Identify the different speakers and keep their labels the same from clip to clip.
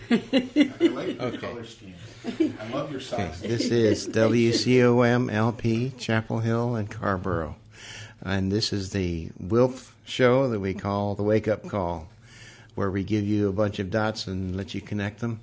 Speaker 1: I like the color scheme. I love your socks.
Speaker 2: Okay. This is WCOM-LP, Chapel Hill and Carrboro. And this is the WILF show that we call the Wake Up Call, where we give you a bunch of dots and let you connect them.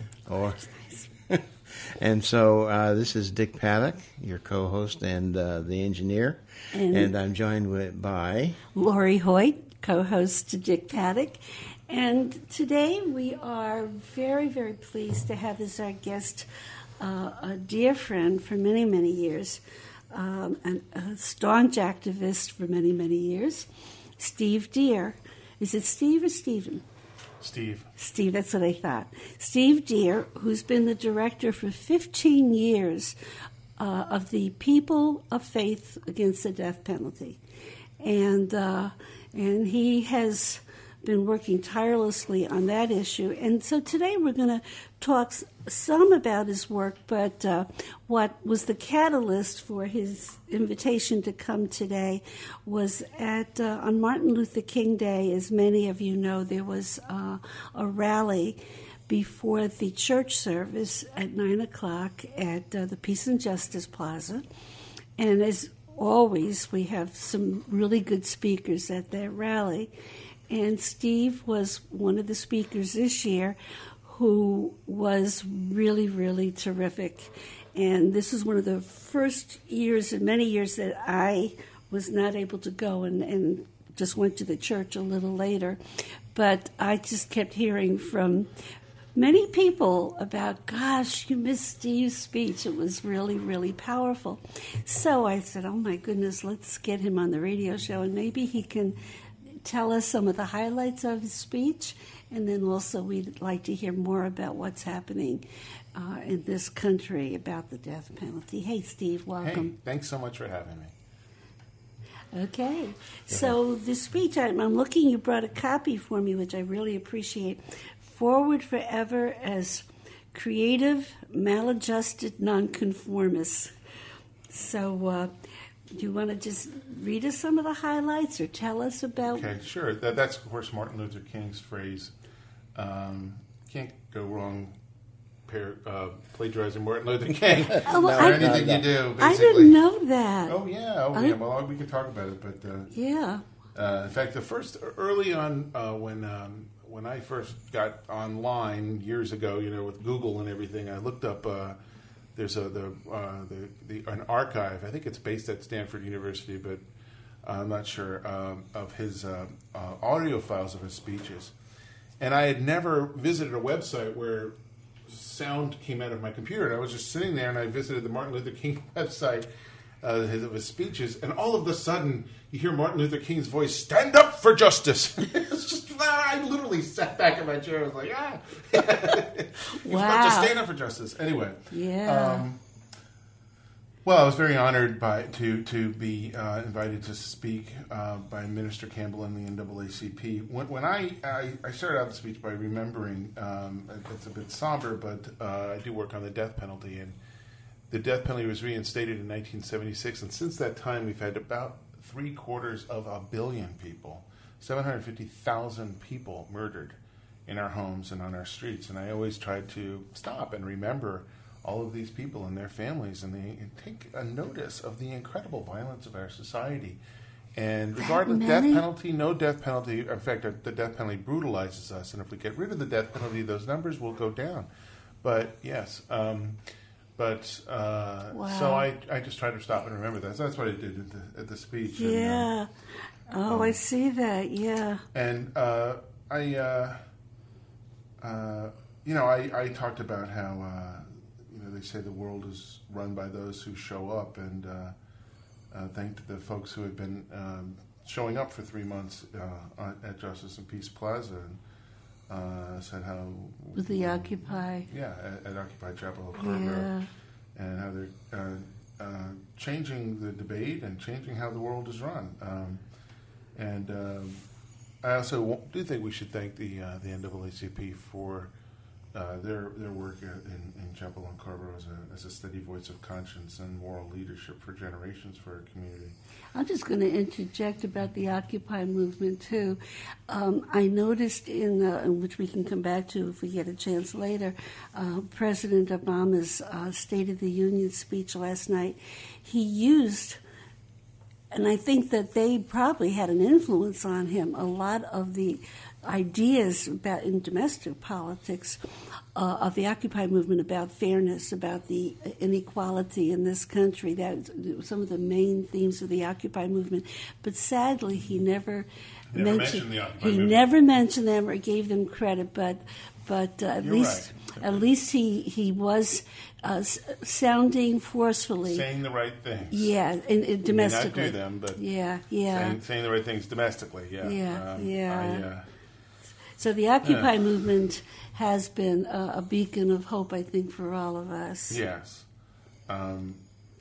Speaker 2: And so this is Dick Paddock, your co-host and the engineer. And I'm joined by
Speaker 3: Lori Hoyt, co-host to Dick Paddock. And today we are very, very pleased to have as our guest a dear friend for many, many years, and a staunch activist for many, many years, Steve Deer. Is it Steve or Stephen?
Speaker 1: Steve,
Speaker 3: that's what I thought. Steve Deer, who's been the director for 15 years of the People of Faith Against the Death Penalty. And he has been working tirelessly on that issue. And so today we're going to talk some about his work, but what was the catalyst for his invitation to come today was on Martin Luther King Day, as many of you know, there was a rally before the church service at 9 o'clock at the Peace and Justice Plaza. And as always, we have some really good speakers at that rally. And Steve was one of the speakers this year who was really, really terrific. And this is one of the first years in many years that I was not able to go and just went to the church a little later. But I just kept hearing from many people about, gosh, you missed Steve's speech. It was really, really powerful. So I said, oh, my goodness, let's get him on the radio show, and maybe he can tell us some of the highlights of his speech, and then also we'd like to hear more about what's happening in this country about the death penalty. Hey, Steve, welcome.
Speaker 1: Hey, thanks so much for having me.
Speaker 3: Okay. So the speech, I'm looking, you brought a copy for me, which I really appreciate. Forward Forever as Creative, Maladjusted Nonconformists. So do you want to just read us some of the highlights or tell us about...
Speaker 1: Okay, sure. That's, of course, Martin Luther King's phrase. Can't go wrong plagiarizing Martin Luther King or anything you do, basically.
Speaker 3: I didn't know that.
Speaker 1: Oh, yeah. Well, we can talk about it, but...
Speaker 3: yeah.
Speaker 1: In fact, early on when I first got online years ago, with Google and everything, I looked up... There's an archive. I think it's based at Stanford University, but I'm not sure, of his audio files of his speeches. And I had never visited a website where sound came out of my computer. And I was just sitting there, and I visited the Martin Luther King website of his speeches, and all of a sudden you hear Martin Luther King's voice, "Stand up for justice." It's just, I literally sat back in my chair. I was like, He's about to stand up for justice. Anyway.
Speaker 3: Yeah.
Speaker 1: Well, I was very honored to be invited to speak by Minister Campbell and the NAACP. When I started out the speech by remembering, it's a bit somber, but I do work on the death penalty, and the death penalty was reinstated in 1976, and since that time we've had about 750 million people, 750,000 people murdered in our homes and on our streets. And I always try to stop and remember all of these people and their families, and take a notice of the incredible violence of our society. And regardless of death penalty, no death penalty, in fact, the death penalty brutalizes us, and if we get rid of the death penalty, those numbers will go down. But yes, wow. So I just try to stop and remember that. So that's what I did at the speech.
Speaker 3: Yeah. And, I see that. Yeah.
Speaker 1: And I talked about how they say the world is run by those who show up, and thanked the folks who had been showing up for 3 months at Justice and Peace Plaza, and said how
Speaker 3: with the Occupy.
Speaker 1: Yeah, at Occupy Chapel Hill, Carrboro, and how they're changing the debate and changing how the world is run. I also do think we should thank the NAACP for their work in Chapel Hill and Carrboro as a steady voice of conscience and moral leadership for generations for our community.
Speaker 3: I'm just going to interject about the Occupy movement, too. I noticed in which we can come back to if we get a chance later, President Obama's State of the Union speech last night, he used, and I think that they probably had an influence on him, a lot of the ideas about in domestic politics of the Occupy movement about fairness, about the inequality in this country. That some of the main themes of the Occupy movement. But sadly, he never mentioned
Speaker 1: the Occupy
Speaker 3: he
Speaker 1: movement.
Speaker 3: Never mentioned them or gave them credit. But at
Speaker 1: You're
Speaker 3: least
Speaker 1: right.
Speaker 3: at least he was sounding forcefully.
Speaker 1: Saying the right things.
Speaker 3: Yeah, in domestically.
Speaker 1: May not do them, but
Speaker 3: yeah.
Speaker 1: saying the right things domestically. Yeah.
Speaker 3: So the Occupy movement has been a beacon of hope, I think, for all of us.
Speaker 1: Yes. In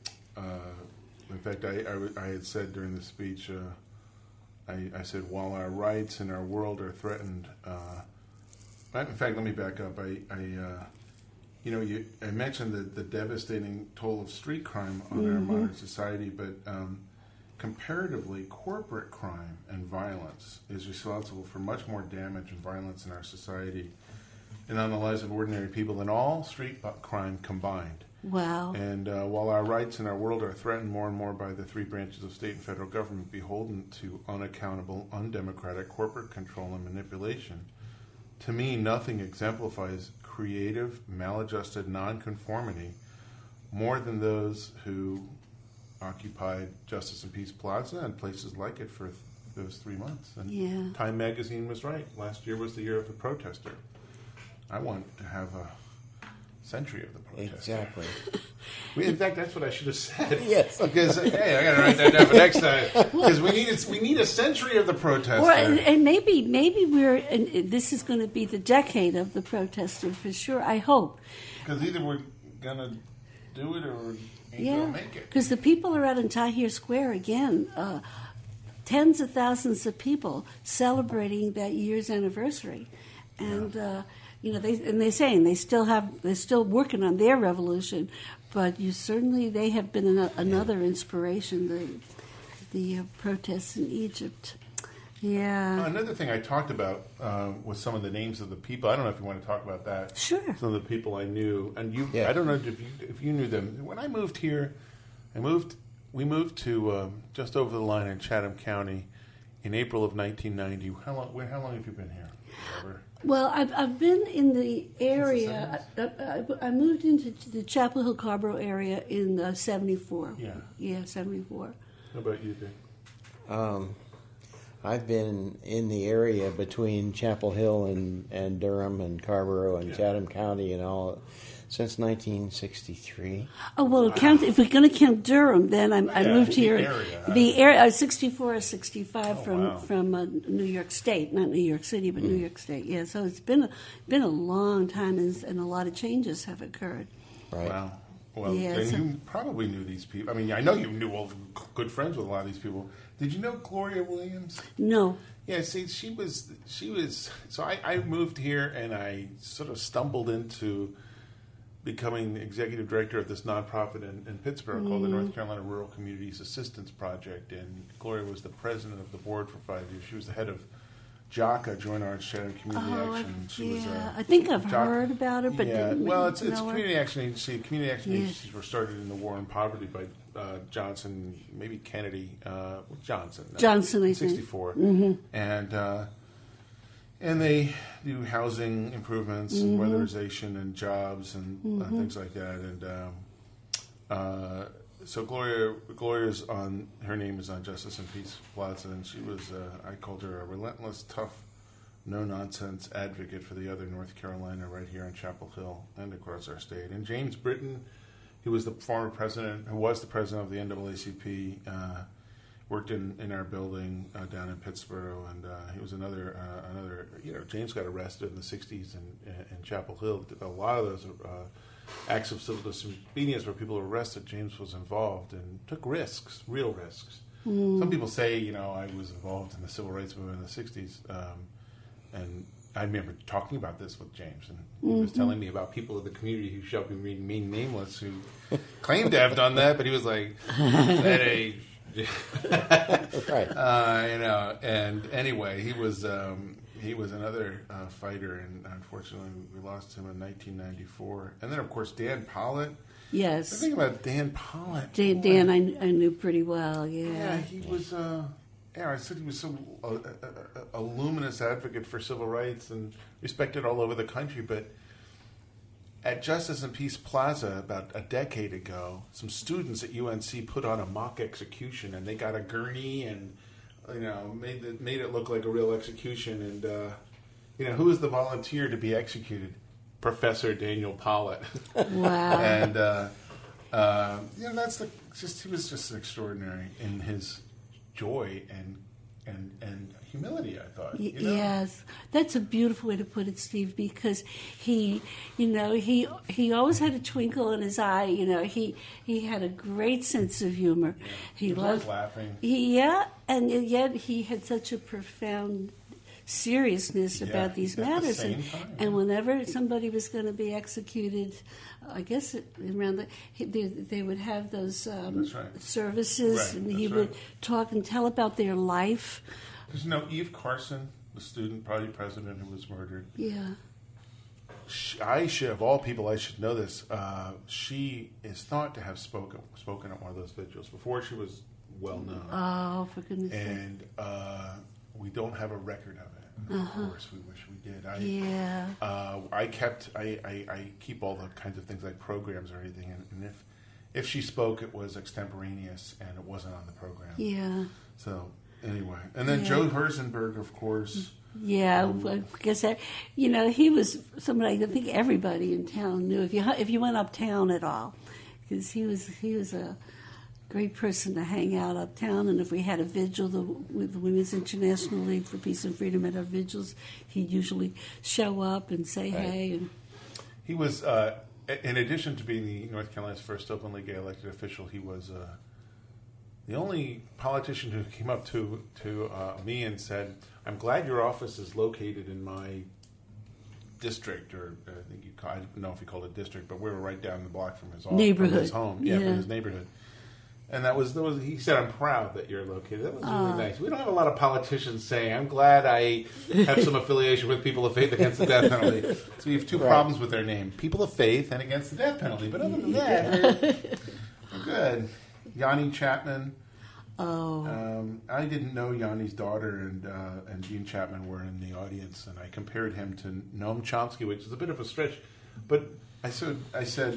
Speaker 1: fact, I had said during the speech, I said, while our rights in our world are threatened. In fact, let me back up. I mentioned the devastating toll of street crime on our modern society, but comparatively, corporate crime and violence is responsible for much more damage and violence in our society and on the lives of ordinary people than all street crime combined.
Speaker 3: Wow.
Speaker 1: And while our rights in our world are threatened more and more by the three branches of state and federal government beholden to unaccountable, undemocratic corporate control and manipulation, to me, nothing exemplifies creative, maladjusted nonconformity more than those who occupied Justice and Peace Plaza and places like it for those 3 months. And Time Magazine was right. Last year was the year of the protester. I want to have a century of the protester.
Speaker 2: Exactly.
Speaker 1: In fact, that's what I should have said.
Speaker 2: Yes.
Speaker 1: Because, hey, I got to write that down for next time. Because we need a century of the protester.
Speaker 3: And maybe this is going to be the decade of the protester for sure, I hope.
Speaker 1: Because either we're going to do it or we're ain't going to make it.
Speaker 3: Because the people are out in Tahrir Square again, tens of thousands of people celebrating that year's anniversary. And, they're saying they're still working on their revolution, but they have been another inspiration, the protests in Egypt. Yeah.
Speaker 1: Another thing I talked about was some of the names of the people. I don't know if you want to talk about that.
Speaker 3: Sure.
Speaker 1: Some of the people I knew, and you.
Speaker 2: Yeah.
Speaker 1: I don't know if you knew them. When I moved here, we moved to just over the line in Chatham County in April of 1990. How long have you been here? Robert?
Speaker 3: Well, I've been in the area. I moved into the Chapel Hill Carrboro area in 74. Yeah, 74.
Speaker 1: How about you, Dick?
Speaker 2: I've been in the area between Chapel Hill and Durham and Carrboro and Chatham County and all since 1963.
Speaker 3: Oh, well, if we're going to count Durham, then I moved here. The area, 64 or 65 from New York State, not New York City, but New York State. Yeah, so it's been a long time, and a lot of changes have occurred.
Speaker 2: Right.
Speaker 1: Wow. Well, you probably knew these people. I mean, I know you knew good friends with a lot of these people. Did you know Gloria Williams?
Speaker 3: No.
Speaker 1: Yeah, see, she was. So I moved here, and I sort of stumbled into becoming executive director of this nonprofit in Pittsburgh called the North Carolina Rural Communities Assistance Project. And Gloria was the president of the board for 5 years. She was the head of JACA, Joint Arts Chatham Community Action. She was
Speaker 3: I think I've heard about her, but didn't
Speaker 1: it's a
Speaker 3: know her.
Speaker 1: community action agency. Community action agencies were started in the war on poverty by Johnson, maybe Kennedy, Johnson,
Speaker 3: I think.
Speaker 1: 64, and they do housing improvements and weatherization and jobs and things like that. And so Gloria's on, her name is on Justice and Peace Plaza, and she was, I called her a relentless, tough, no-nonsense advocate for the other North Carolina right here in Chapel Hill and across our state. And James Britton, who was the president of the NAACP, worked in our building down in Pittsburgh, and he was another. James got arrested in the '60s in Chapel Hill. A lot of those acts of civil disobedience where people were arrested, James was involved and took risks, real risks. Some people say, I was involved in the civil rights movement in the '60s, and I remember talking about this with James, and he was telling me about people in the community who shall remain nameless who claimed to have done that, but he was like, that age.
Speaker 2: Right.
Speaker 1: And anyway, he was another fighter, and unfortunately we lost him in 1994. And then, of course, Dan Pollitt.
Speaker 3: Yes.
Speaker 1: The thing about Dan Pollitt.
Speaker 3: Dan, I knew pretty well, yeah.
Speaker 1: Yeah, he was... I said he was so a luminous advocate for civil rights and respected all over the country. But at Justice and Peace Plaza about a decade ago, some students at UNC put on a mock execution, and they got a gurney and made it look like a real execution. And who was the volunteer to be executed? Professor Daniel Pollitt.
Speaker 3: Wow.
Speaker 1: And he was just extraordinary in his joy and humility, I thought.
Speaker 3: Yes, that's a beautiful way to put it, Steve. Because he always had a twinkle in his eye. He had a great sense of humor.
Speaker 1: Yeah.
Speaker 3: He
Speaker 1: was
Speaker 3: loved
Speaker 1: laughing.
Speaker 3: And yet he had such a profound seriousness about these matters. And whenever somebody was going to be executed, I guess around they would have those services,
Speaker 1: Right,
Speaker 3: and he would talk and tell about their life.
Speaker 1: There's Eve Carson, the student party president who was murdered.
Speaker 3: Yeah.
Speaker 1: I should, of all people, I should know this. She is thought to have spoken at one of those vigils before she was well known.
Speaker 3: Oh, for goodness' sake!
Speaker 1: And we don't have a record of it. Of course, we wish we did. I keep all the kinds of things like programs or anything, and if she spoke, it was extemporaneous and it wasn't on the program.
Speaker 3: Yeah.
Speaker 1: So anyway, and then Joe Herzenberg, of course.
Speaker 3: Yeah, I guess he was somebody I think everybody in town knew if you went uptown at all, because he was a great person to hang out uptown. And if we had a vigil with the Women's International League for Peace and Freedom at our vigils, he'd usually show up and say hey. And
Speaker 1: he was, in addition to being the North Carolina's first openly gay elected official, he was the only politician who came up to me and said, "I'm glad your office is located in my district," or I think I don't know if he called it district, but we were right down the block from his office,
Speaker 3: neighborhood,
Speaker 1: from his home, from his neighborhood. And that was he said, "I'm proud that you're located." That was really nice. We don't have a lot of politicians saying, "I'm glad I have some affiliation with People of Faith Against the Death Penalty." So we have two problems with their name: People of Faith and Against the Death Penalty. But other than that, we're good. Yanni Chapman. I didn't know Yanni's daughter and Gene Chapman were in the audience, and I compared him to Noam Chomsky, which is a bit of a stretch. But I said.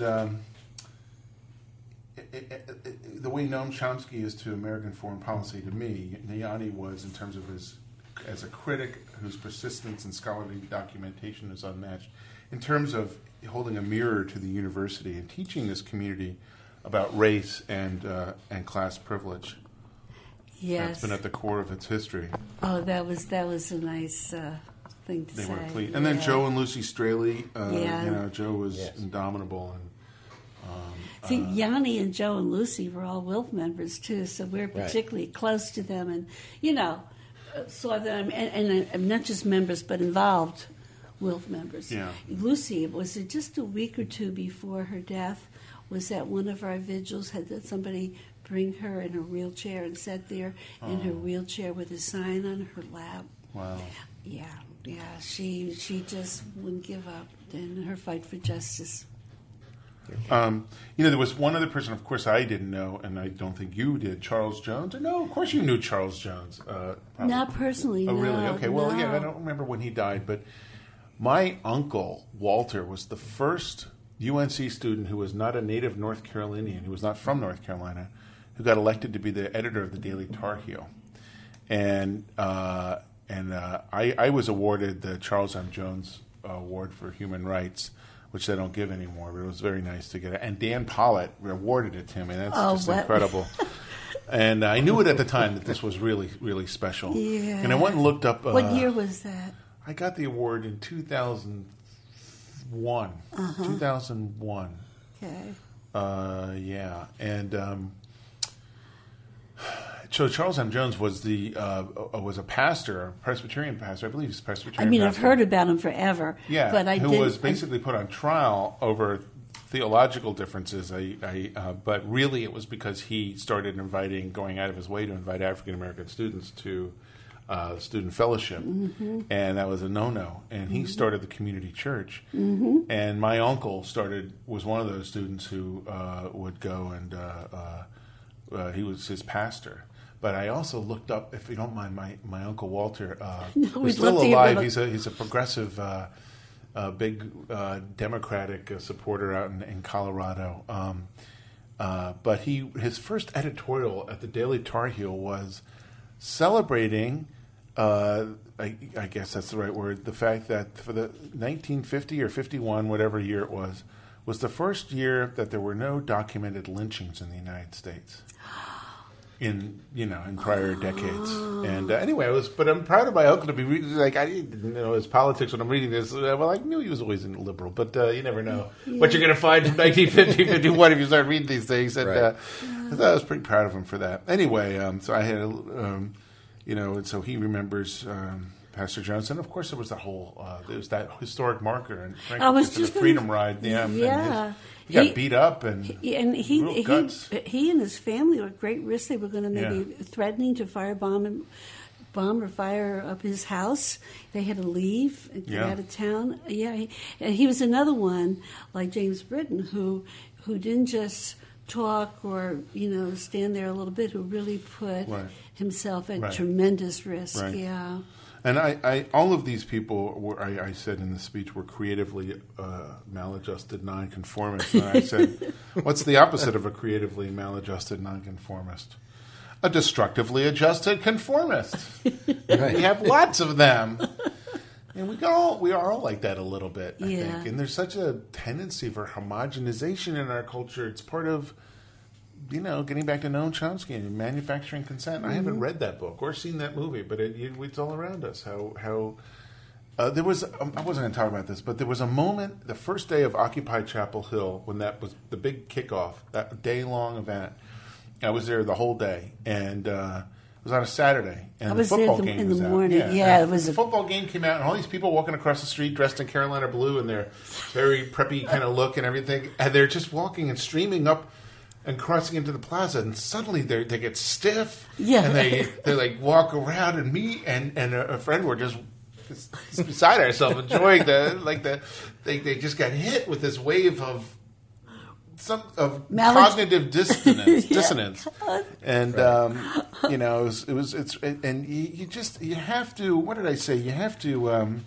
Speaker 1: The way Noam Chomsky is to American foreign policy, to me, Yanni was in terms of as a critic whose persistence and scholarly documentation is unmatched. In terms of holding a mirror to the university and teaching this community about race and class privilege.
Speaker 3: Yes,
Speaker 1: that's been at the core of its history.
Speaker 3: Oh, that was a nice thing to say.
Speaker 1: They were pleased. And then Joe and Lucy Straley. Joe was indomitable and.
Speaker 3: See, Yanni and Joe and Lucy were all Wilf members, too, so we're particularly close to them and, saw them, and not just members, but involved Wilf members.
Speaker 1: Yeah.
Speaker 3: Lucy, was it just a week or two before her death, was at one of our vigils, had somebody bring her in her wheelchair and sat there in her wheelchair with a sign on her lap.
Speaker 1: Wow.
Speaker 3: Yeah, she just wouldn't give up in her fight for justice.
Speaker 1: There was one other person, of course, I didn't know, and I don't think you did, Charles Jones. Or no, of course you knew Charles Jones.
Speaker 3: Not personally,
Speaker 1: Oh,
Speaker 3: no.
Speaker 1: really? Okay, well, I don't remember when he died, but my uncle, Walter, was the first UNC student who was not a native North Carolinian, who was not from North Carolina, who got elected to be the editor of the Daily Tar Heel. And I was awarded the Charles M. Jones Award for Human Rights, which they don't give anymore, but it was very nice to get it. And Dan Pollitt awarded it to me. That's incredible. And I knew it at the time that this was really, really special.
Speaker 3: Yeah.
Speaker 1: And I went and looked up...
Speaker 3: what year was that?
Speaker 1: I got the award in 2001. 2001.
Speaker 3: Okay.
Speaker 1: And So Charles M. Jones was was a pastor, a Presbyterian pastor. I believe he's a Presbyterian.
Speaker 3: I mean,
Speaker 1: pastor.
Speaker 3: I've heard about him forever.
Speaker 1: Yeah,
Speaker 3: but I
Speaker 1: who
Speaker 3: didn't,
Speaker 1: was basically put on trial over theological differences. But really, it was because he started going out of his way to invite African American students to student fellowship, and that was a no-no. And he started the community church, and my uncle was one of those students who would go, and he was his pastor. But I also looked up, if you don't mind, my Uncle Walter, who's still alive. He's a progressive, big Democratic supporter out in Colorado. But his first editorial at the Daily Tar Heel was celebrating, I guess that's the right word, the fact that for the 1950 or 51, whatever year it was the first year that there were no documented lynchings in the United States. In prior decades, and anyway, but I'm proud of my uncle to be like, I didn't know his politics when I'm reading this. Well, I knew he was always a liberal, but you never know what you're going to find from 1950, 51 if you start reading these things. And I thought I was pretty proud of him for that. Anyway, so I had, and so he remembers Pastor Johnson. Of course, there was that historic marker and the Freedom Ride.
Speaker 3: Yeah.
Speaker 1: He got beat up and
Speaker 3: he and his family were at great risk. They were going to maybe threatening to bomb or fire up his house. They had to leave and get out of town. And he was another one like James Britton who didn't just talk or stand there a little bit. Who really put himself at tremendous risk. Right. Yeah.
Speaker 1: And I all of these people, I said in the speech, were creatively maladjusted nonconformists. And I said, what's the opposite of a creatively maladjusted nonconformist? A destructively adjusted conformist. We have lots of them. And we are all like that a little bit, I think. And there's such a tendency for homogenization in our culture. It's part of getting back to Noam Chomsky and Manufacturing Consent. I haven't read that book or seen that movie, but it's all around us. How there was I wasn't going to talk about this, but there was a moment the first day of Occupy Chapel Hill when that was the big kickoff, that day-long event. I was there the whole day, and it was on a Saturday, and the football game
Speaker 3: in
Speaker 1: was
Speaker 3: the
Speaker 1: out.
Speaker 3: morning. Yeah, it was
Speaker 1: the football game came out, and all these people walking across the street dressed in Carolina blue and their very preppy kind of look and everything, and they're just walking and streaming up and crossing into the plaza, and suddenly they get stiff, and they like walk around, and me and a friend were just beside ourselves, enjoying they just got hit with this wave of cognitive dissonance, and and you have to. What did I say? You have to.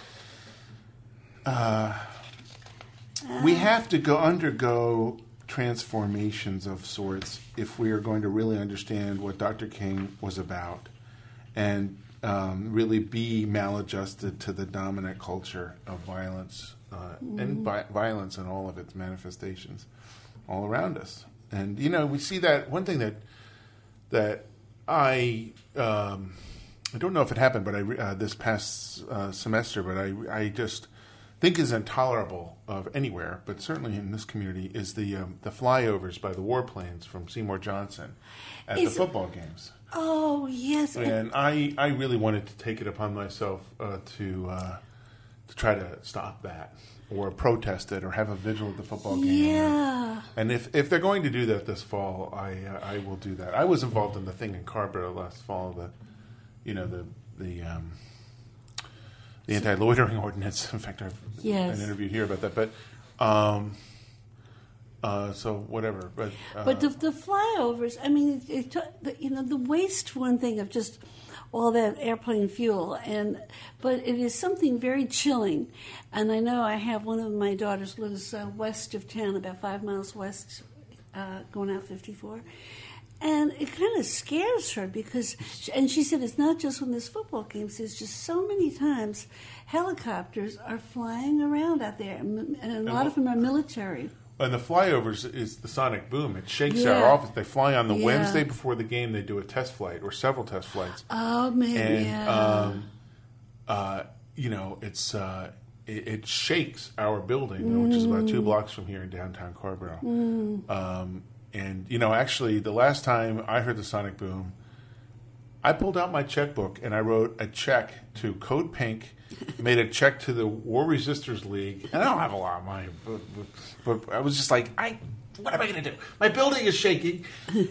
Speaker 1: We have to undergo transformations of sorts if we are going to really understand what Dr. King was about and really be maladjusted to the dominant culture of violence and violence in all of its manifestations all around us. And we see that one thing that I don't know if it happened, but this past semester, but I just think is intolerable of anywhere, but certainly in this community, is the flyovers by the warplanes from Seymour Johnson at the football games.
Speaker 3: Oh, yes.
Speaker 1: And I really wanted to take it upon myself to try to stop that or protest it or have a vigil at the football game.
Speaker 3: Yeah.
Speaker 1: And if they're going to do that this fall, I will do that. I was involved in the thing in Carrboro last fall, the anti-loitering ordinance. In fact, I've been interviewed here about that. But so whatever. But
Speaker 3: the flyovers. I mean, the waste for one thing of just all that airplane fuel, but it is something very chilling. And I know I have one of my daughters lives west of town, about 5 miles west, going out 54. And it kind of scares her because, and she said it's not just when there's football games, there's just so many times helicopters are flying around out there, and a lot of them are military.
Speaker 1: And the flyovers is the sonic boom. It shakes our office. They fly on the Wednesday before the game. They do a test flight or several test flights.
Speaker 3: Oh, man,
Speaker 1: it shakes our building, which is about 2 blocks from here in downtown Carrboro. And, actually, the last time I heard the sonic boom, I pulled out my checkbook and I wrote a check to Code Pink, made a check to the War Resisters League, and I don't have a lot of money, but I was just like, what am I going to do? My building is shaking.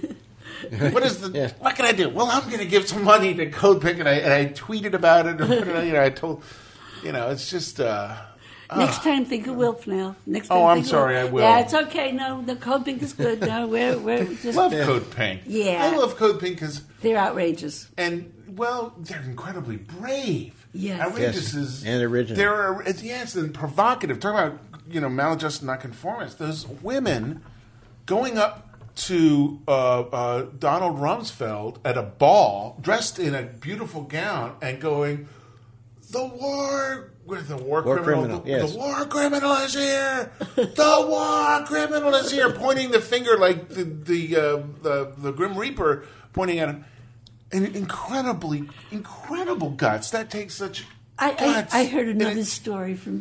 Speaker 1: What can I do? Well, I'm going to give some money to Code Pink, and I tweeted about it, or I told, it's just.
Speaker 3: Next time, think of Wilf now. Next time,
Speaker 1: I'm sorry, I will.
Speaker 3: Yeah, it's okay. No, the Code Pink is good. No, we're just
Speaker 1: love Code Pink.
Speaker 3: Yeah,
Speaker 1: I love Code Pink because
Speaker 3: they're outrageous,
Speaker 1: and they're incredibly brave.
Speaker 3: Yes,
Speaker 1: outrageous is
Speaker 2: and original.
Speaker 1: And provocative. Talk about maladjusted nonconformists. Those women going up to Donald Rumsfeld at a ball, dressed in a beautiful gown, and going, "The war criminal.
Speaker 2: Yes.
Speaker 1: The war criminal is here. The war criminal is here," pointing the finger like the Grim Reaper pointing at him. And incredible guts. That takes such guts.
Speaker 3: I heard another story from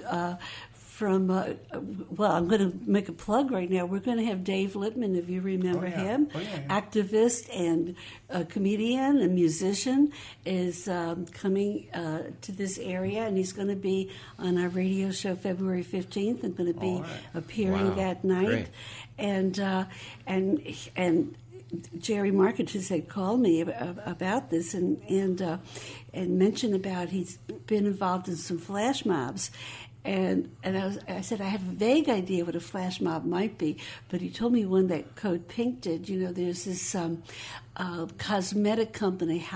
Speaker 3: well, I'm going to make a plug right now. We're going to have Dave Littman, if you remember him, activist and a comedian and musician, is coming to this area, and he's going to be on our radio show February 15th and going to be appearing that night.
Speaker 2: Great.
Speaker 3: And Jerry Marketis had called me about this and mentioned about he's been involved in some flash mobs. And I said, I have a vague idea what a flash mob might be, but he told me one that Code Pink did. There's this cosmetic company,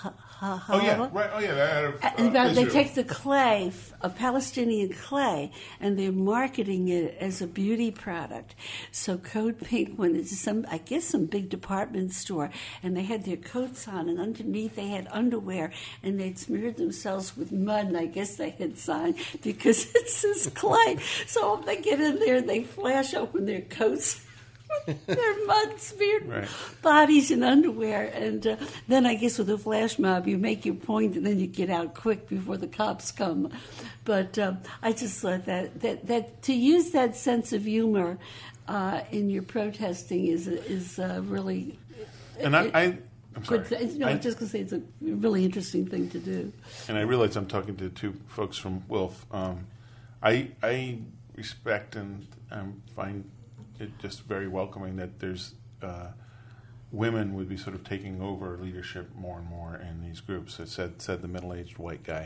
Speaker 3: they take the clay, a Palestinian clay, and they're marketing it as a beauty product. So Code Pink went into some big department store, and they had their coats on, and underneath they had underwear, and they'd smeared themselves with mud, and I guess they had signed because it's this clay. So they get in there and they flash open their coats. Their mud smeared bodies in underwear, and then I guess with a flash mob you make your point and then you get out quick before the cops come. But I just thought that to use that sense of humor in your protesting is really.
Speaker 1: And I'm sorry.
Speaker 3: I'm just going to say it's a really interesting thing to do.
Speaker 1: And I realize I'm talking to two folks from Wilf. I respect and find it just very welcoming that there's women would be sort of taking over leadership more and more in these groups. It said the middle-aged white guy.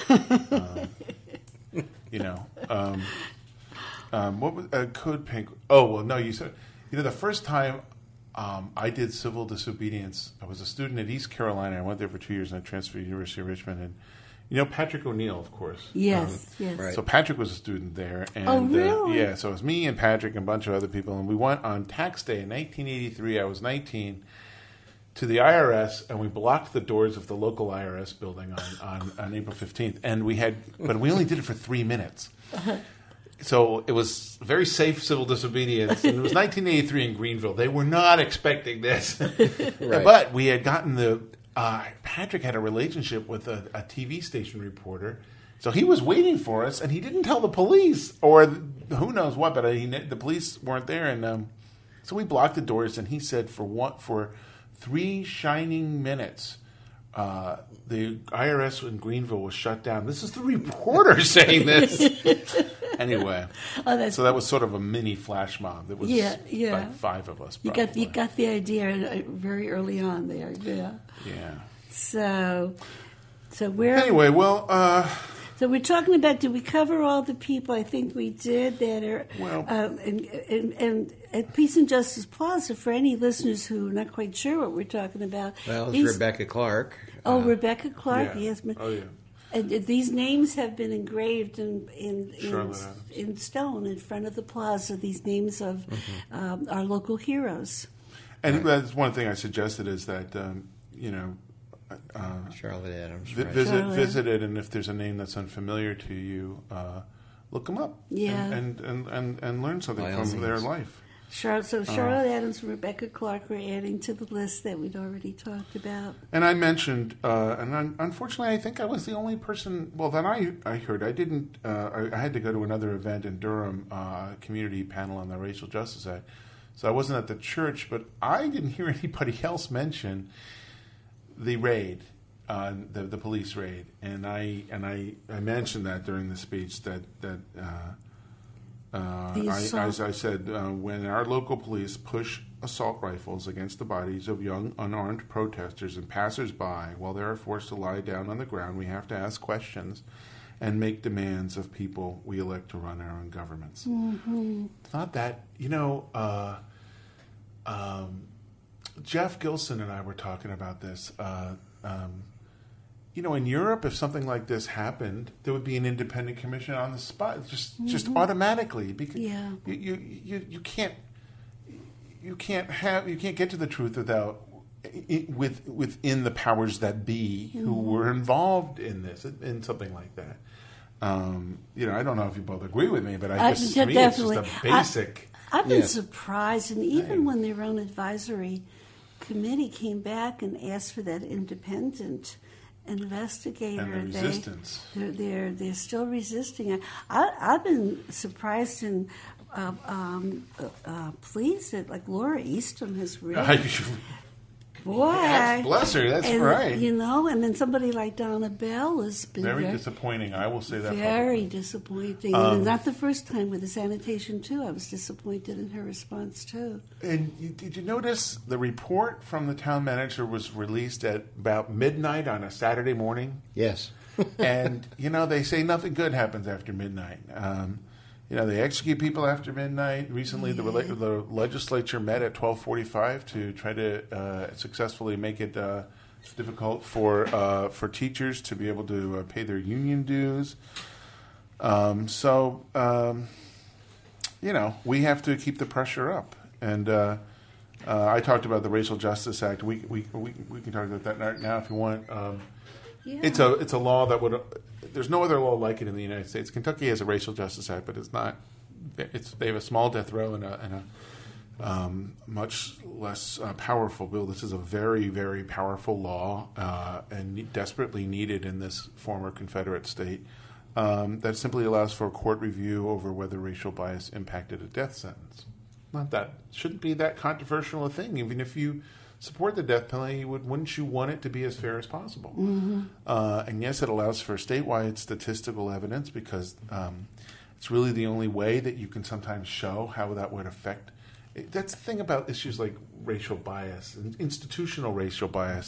Speaker 1: What was Code Pink? Oh well, no. You said the first time I did civil disobedience. I was a student at East Carolina. I went there for 2 years, and I transferred to the University of Richmond. And Patrick O'Neill, of course.
Speaker 3: Yes.
Speaker 2: Right.
Speaker 1: So Patrick was a student there. And,
Speaker 3: oh, really?
Speaker 1: So it was me and Patrick and a bunch of other people. And we went on tax day in 1983. I was 19 to the IRS, and we blocked the doors of the local IRS building on April 15th. And but we only did it for 3 minutes. So it was very safe civil disobedience. And it was 1983 in Greenville. They were not expecting this.
Speaker 2: Right.
Speaker 1: But we had gotten Patrick had a relationship with a TV station reporter, so he was waiting for us, and he didn't tell the police, or who knows what, but the police weren't there, and so we blocked the doors, and he said for 3 shining minutes, the IRS in Greenville was shut down. This is the reporter saying this. Anyway, so that was sort of a mini flash mob. That was like 5 of us. Probably.
Speaker 3: You got the idea very early on there.
Speaker 1: Yeah.
Speaker 3: So we're
Speaker 1: anyway. Well.
Speaker 3: So we're talking about. Did we cover all the people? I think we did that are.
Speaker 1: Well.
Speaker 3: And at Peace and Justice Plaza, for any listeners who are not quite sure what we're talking about.
Speaker 2: Well, it's Rebecca Clark.
Speaker 3: Rebecca Clark.
Speaker 1: Yeah.
Speaker 3: Yes.
Speaker 1: Oh yeah.
Speaker 3: And these names have been engraved in stone in front of the plaza. These names of our local heroes.
Speaker 1: And that's one thing I suggested is that
Speaker 2: Charlotte Adams.
Speaker 1: Visit it, and if there's a name that's unfamiliar to you, look them up.
Speaker 3: Yeah.
Speaker 1: And learn something from their life.
Speaker 3: Charlotte Adams and Rebecca Clark were adding to the list that we'd already talked about.
Speaker 1: And I mentioned, unfortunately, I think I was the only person. Well, then I heard I didn't. I had to go to another event in Durham, community panel on the Racial Justice Act. So I wasn't at the church, but I didn't hear anybody else mention the raid, the police raid, and I mentioned that during the speech as I said, when our local police push assault rifles against the bodies of young unarmed protesters and passers-by while they are forced to lie down on the ground, we have to ask questions and make demands of people we elect to run our own governments. Mm-hmm. It's not that, Jeff Gilson and I were talking about this. In Europe, if something like this happened, there would be an independent commission on the spot, just automatically, because you can't get to the truth within the powers that be who were involved in this, in something like that. I don't know if you both agree with me, but I guess to me
Speaker 3: definitely.
Speaker 1: It's just a basic.
Speaker 3: I've been surprised, and even when their own advisory committee came back and asked for that independent investigator,
Speaker 1: and the resistance.
Speaker 3: They're still resisting. I've been surprised and pleased that Laura Eastham has really. Boy,
Speaker 1: bless her. That's right.
Speaker 3: And then somebody like Donna Bell has been
Speaker 1: very disappointing. I will say that.
Speaker 3: Very disappointing. And not the first time with the sanitation too. I was disappointed in her response too.
Speaker 1: And did you notice the report from the town manager was released at about midnight on a Saturday morning?
Speaker 2: Yes.
Speaker 1: And they say nothing good happens after midnight. They execute people after midnight. Recently, the legislature met at 12:45 to try to successfully make it difficult for teachers to be able to pay their union dues. We have to keep the pressure up. And I talked about the Racial Justice Act. We can talk about that now if you want. It's a law that would. There's no other law like it in the United States. Kentucky has a Racial Justice Act, but it's not. They have a small death row and a much less powerful bill. This is a very, very powerful law and desperately needed in this former Confederate state that simply allows for a court review over whether racial bias impacted a death sentence. Not that shouldn't be that controversial a thing. Even if you support the death penalty, wouldn't you want it to be as fair as possible? Mm-hmm. And yes, it allows for statewide statistical evidence because it's really the only way that you can sometimes show how that would affect. That's the thing about issues like racial bias and institutional racial bias.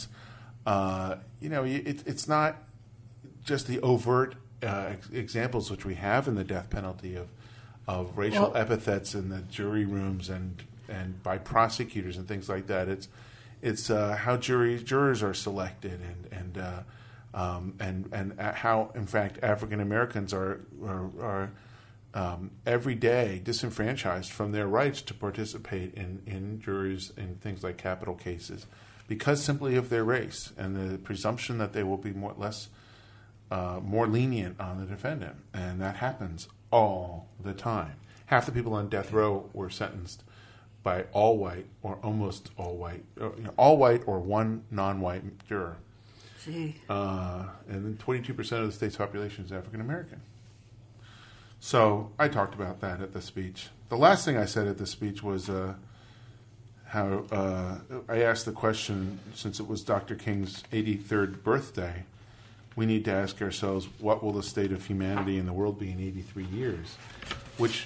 Speaker 1: It's not just the overt examples which we have in the death penalty of racial epithets in the jury rooms and by prosecutors and things like that. It's how jurors are selected and how, in fact, African Americans are every day disenfranchised from their rights to participate in juries in things like capital cases because simply of their race and the presumption that they will be more lenient on the defendant, and that happens all the time. Half the people on death row were sentenced by all white or almost all white, all white or one non-white juror.
Speaker 3: Gee.
Speaker 1: And then 22% of the state's population is African American. So I talked about that at the speech. The last thing I said at the speech was how I asked the question, since it was Dr. King's 83rd birthday, we need to ask ourselves, what will the state of humanity in the world be in 83 years? Which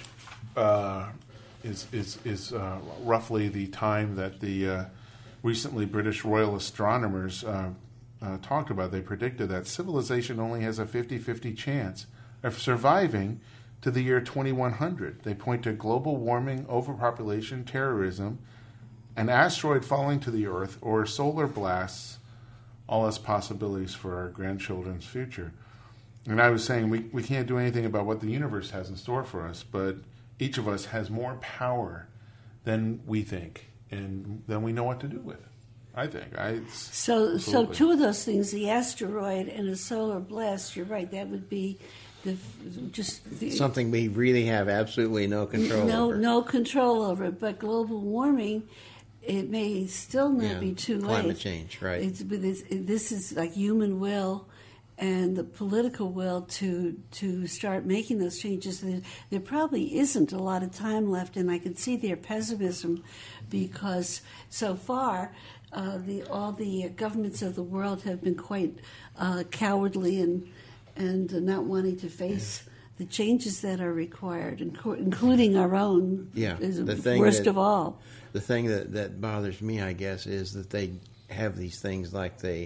Speaker 1: is roughly the time that the recently British Royal Astronomers talked about. They predicted that civilization only has a 50-50 chance of surviving to the year 2100. They point to global warming, overpopulation, terrorism, an asteroid falling to the Earth, or solar blasts, all as possibilities for our grandchildren's future. And I was saying we can't do anything about what the universe has in store for us, but each of us has more power than we think and than we know what to do with. I think.
Speaker 3: So two of those things, the asteroid and a solar blast, you're right, that would be
Speaker 2: something we really have absolutely no control over.
Speaker 3: No control over it. But global warming, it may still not be too late.
Speaker 2: Climate change, right.
Speaker 3: This is like human will and the political will to start making those changes. There probably isn't a lot of time left, and I can see their pessimism because so far all the governments of the world have been quite cowardly and not wanting to face the changes that are required, including our own.
Speaker 2: Yeah,
Speaker 3: is
Speaker 2: the thing
Speaker 3: worst
Speaker 2: that-
Speaker 3: of all.
Speaker 2: The thing that bothers me, I guess, is that they have these things like the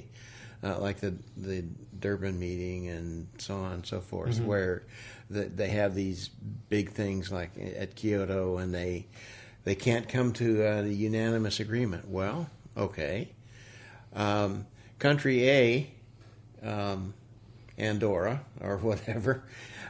Speaker 2: Durban meeting and so on and so forth, where they have these big things like at Kyoto, and they can't come to a unanimous agreement. Well, okay, country A, Andorra or whatever,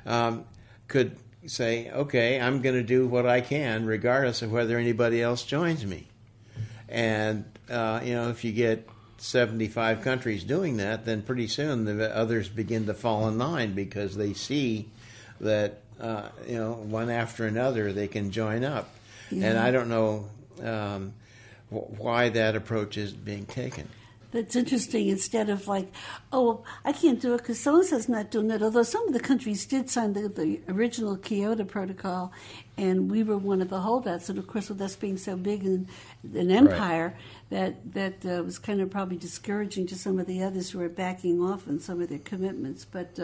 Speaker 2: could say, okay, I'm going to do what I can regardless of whether anybody else joins me. And, if you get 75 countries doing that, then pretty soon the others begin to fall in line because they see that, one after another they can join up.
Speaker 3: Yeah.
Speaker 2: And I don't know why that approach is being taken.
Speaker 3: That's interesting. Instead of like, oh, I can't do it because so-and-so's not doing it. Although some of the countries did sign the original Kyoto Protocol, and we were one of the holdouts. And of course, with us being so big an empire, that was kind of probably discouraging to some of the others who were backing off on some of their commitments. But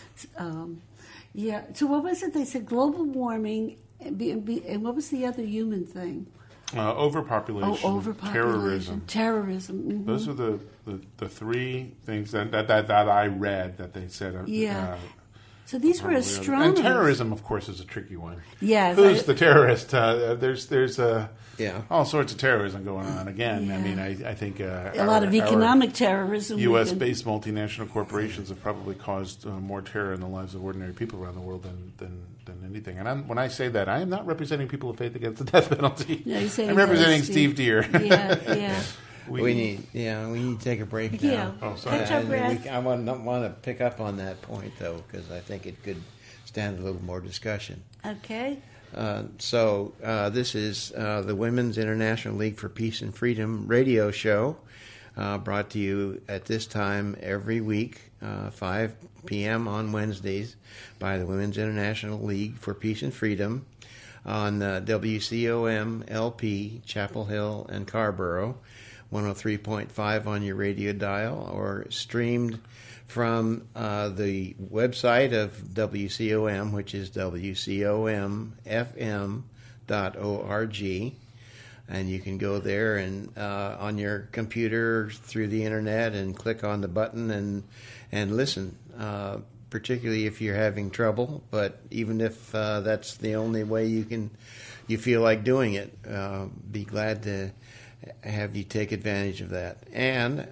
Speaker 3: yeah. So what was it? They said global warming, and what was the other human thing?
Speaker 1: Overpopulation,
Speaker 3: Overpopulation, terrorism. Mm-hmm.
Speaker 1: Those are the three things that I read that they said.
Speaker 3: Yeah. So these were astronomers.
Speaker 1: And terrorism, of course, is a tricky one.
Speaker 3: Yeah.
Speaker 1: Who's the terrorist? There's all sorts of terrorism going on. Again,
Speaker 3: Yeah.
Speaker 1: I mean, I think
Speaker 3: a lot of economic terrorism.
Speaker 1: U.S.-based multinational corporations have probably caused more terror in the lives of ordinary people around the world than anything. And when I say that, I am not representing people of faith against the death penalty.
Speaker 3: No, you're saying
Speaker 1: I'm representing Steve Deere.
Speaker 3: Yeah.
Speaker 1: We
Speaker 2: need to take a break now.
Speaker 3: Yeah.
Speaker 1: Oh, sorry.
Speaker 3: Catch our breath.
Speaker 2: I want to pick up on that point, though, because I think it could stand a little more discussion.
Speaker 3: Okay.
Speaker 2: So this is the Women's International League for Peace and Freedom radio show, brought to you at this time every week, 5 p.m. on Wednesdays, by the Women's International League for Peace and Freedom on WCOM LP, Chapel Hill and Carborough, 103.5 on your radio dial, or streamed from the website of WCOM, which is WCOMFM.org. And you can go there and on your computer through the internet and click on the button and listen, particularly if you're having trouble. But even if that's the only way you feel like doing it, be glad to have you take advantage of that. And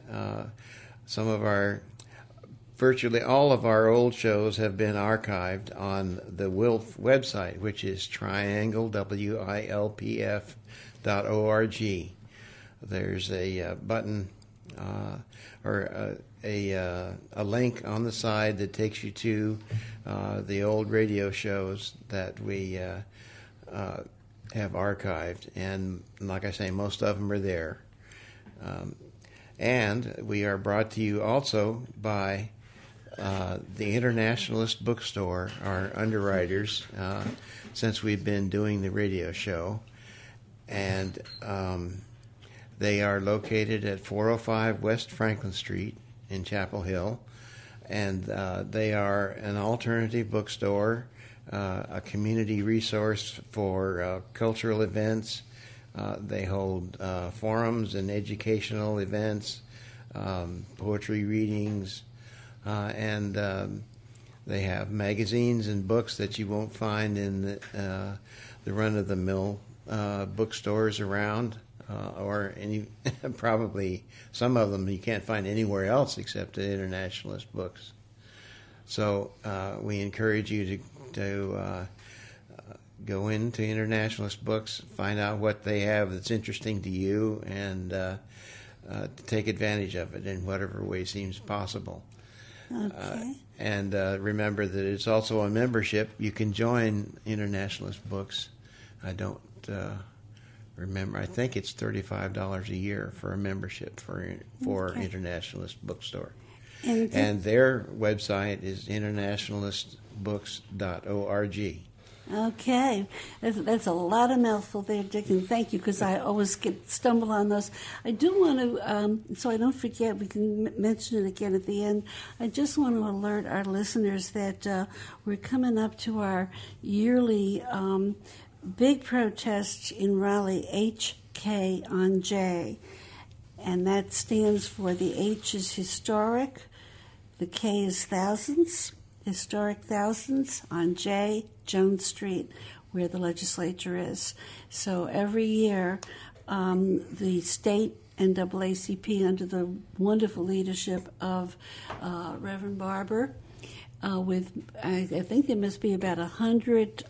Speaker 2: virtually all of our old shows have been archived on the WILF website, which is triangle.wilpf.org. There's a button or a link on the side that takes you to the old radio shows that we have archived, and like I say, most of them are there. And we are brought to you also by the Internationalist Bookstore, our underwriters, since we've been doing the radio show. And they are located at 405 West Franklin Street in Chapel Hill. And they are an alternative bookstore, a community resource for cultural events. They hold forums and educational events, poetry readings, and they have magazines and books that you won't find in the run-of-the-mill bookstores around, or any probably some of them you can't find anywhere else except at Internationalist Books. So we encourage you to go into Internationalist Books, find out what they have that's interesting to you, and to take advantage of it in whatever way seems possible.
Speaker 3: Okay.
Speaker 2: And remember that it's also a membership. You can join Internationalist Books. I don't remember. I think it's $35 a year for a membership for
Speaker 3: Okay.
Speaker 2: Internationalist Bookstore.
Speaker 3: And
Speaker 2: And their website is internationalistbooks.org.
Speaker 3: Okay, that's a lot of mouthful there, Dick, and thank you, because I always stumble on those. I do want to, so I don't forget, we can mention it again at the end. I just want to alert our listeners that we're coming up to our yearly big protest in Raleigh, HK on J, and that stands for the H is historic, the K is thousands. Historic thousands on J, Jones Street, where the legislature is. So every year, the state NAACP, under the wonderful leadership of Reverend Barber, with I think there must be about 100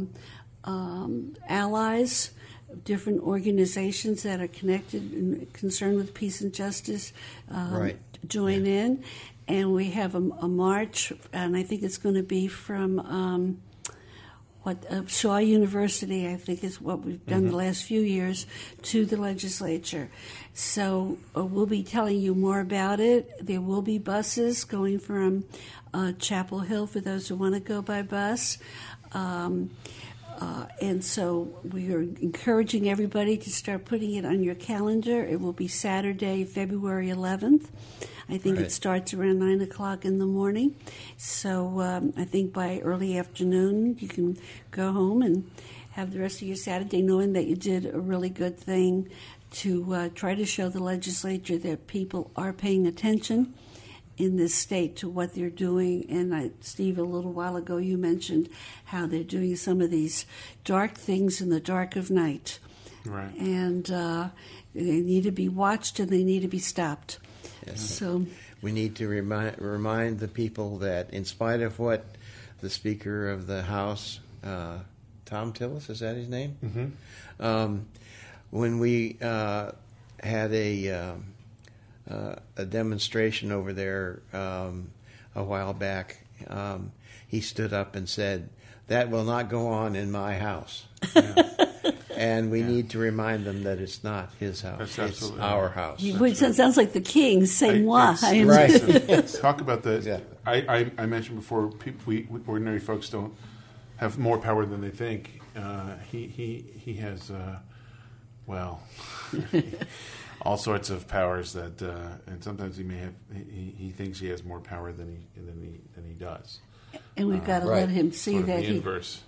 Speaker 3: allies, different organizations that are connected and concerned with peace and justice, join in. And we have a march, and I think it's going to be from Shaw University, I think is what we've done the last few years, to the legislature. So we'll be telling you more about it. There will be buses going from Chapel Hill for those who want to go by bus. And so we are encouraging everybody to start putting it on your calendar. It will be Saturday, February 11th. I think it starts around 9 o'clock in the morning. So I think by early afternoon you can go home and have the rest of your Saturday knowing that you did a really good thing to try to show the legislature that people are paying attention in this state to what they're doing. And Steve, a little while ago you mentioned how they're doing some of these dark things in the dark of night.
Speaker 1: Right.
Speaker 3: And they need to be watched and they need to be stopped.
Speaker 2: Yes.
Speaker 3: So
Speaker 2: we need to remind the people that in spite of what the Speaker of the House, Tom Tillis, is that his name?
Speaker 1: Mm-hmm.
Speaker 2: When we had a demonstration over there a while back, he stood up and said, "That will not go on in my house." Yeah. And we need to remind them that it's not his house; it's our house.
Speaker 3: It sounds like the king saying, "What?"
Speaker 2: Right.
Speaker 1: Talk about the.
Speaker 2: Yeah.
Speaker 1: I mentioned before, we ordinary folks don't have more power than they think. He has, all sorts of powers that, and sometimes he may have. He thinks he has more power than he does.
Speaker 3: And we've got to let him see
Speaker 1: sort of
Speaker 3: that
Speaker 1: the inverse.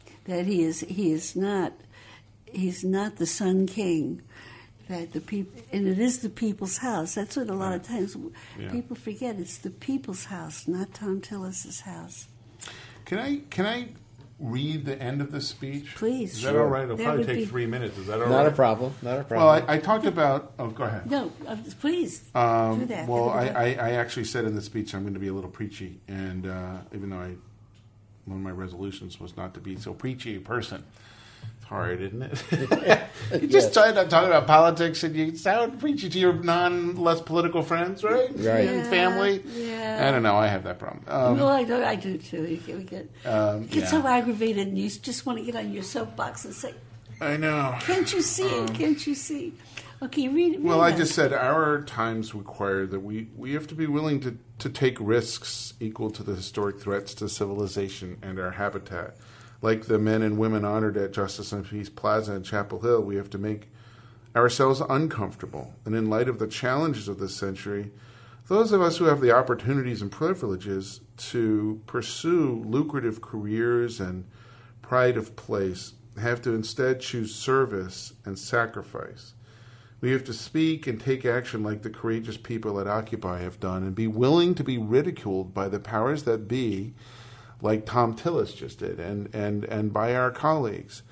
Speaker 3: he is not. He's not the Sun King, that the people, and it is the people's house. That's what a lot of times people forget. It's the people's house, not Tom Tillis's house.
Speaker 1: Can I read the end of the speech?
Speaker 3: Please.
Speaker 1: Is that all right? It'll probably take 3 minutes. Is that all right?
Speaker 2: Not a problem. Not a problem.
Speaker 1: Well, I talked about. Oh, go ahead.
Speaker 3: No, please do that.
Speaker 1: Well, I actually said in the speech I'm going to be a little preachy, and even though one of my resolutions was not to be so preachy a person. It's hard, isn't it? You just try to talk about politics and you sound preachy to your less political friends, right?
Speaker 2: Right.
Speaker 1: And family.
Speaker 3: Yeah.
Speaker 1: I don't know. I have that problem.
Speaker 3: No, I do too. You get so aggravated and you just want to get on your soapbox and say,
Speaker 1: I know.
Speaker 3: Can't you see it? Can't you see? Okay, read it.
Speaker 1: Well, I just said our times require that we have to be willing to take risks equal to the historic threats to civilization and our habitat. Like the men and women honored at Justice and Peace Plaza in Chapel Hill, we have to make ourselves uncomfortable. And in light of the challenges of this century, those of us who have the opportunities and privileges to pursue lucrative careers and pride of place have to instead choose service and sacrifice. We have to speak and take action like the courageous people at Occupy have done and be willing to be ridiculed by the powers that be, like Tom Tillis just did, and by our colleagues.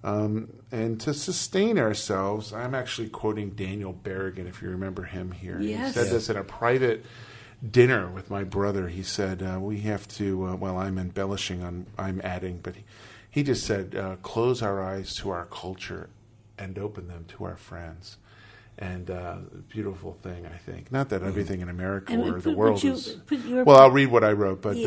Speaker 1: And to sustain ourselves, I'm actually quoting Daniel Berrigan, if you remember him here.
Speaker 3: Yes.
Speaker 1: He said this at a private dinner with my brother. He said, we have to, I'm embellishing, I'm adding, but he just said, close our eyes to our culture and open them to our friends. And beautiful thing, I think. Not that everything in America or the world is. Well, I'll read what I wrote, but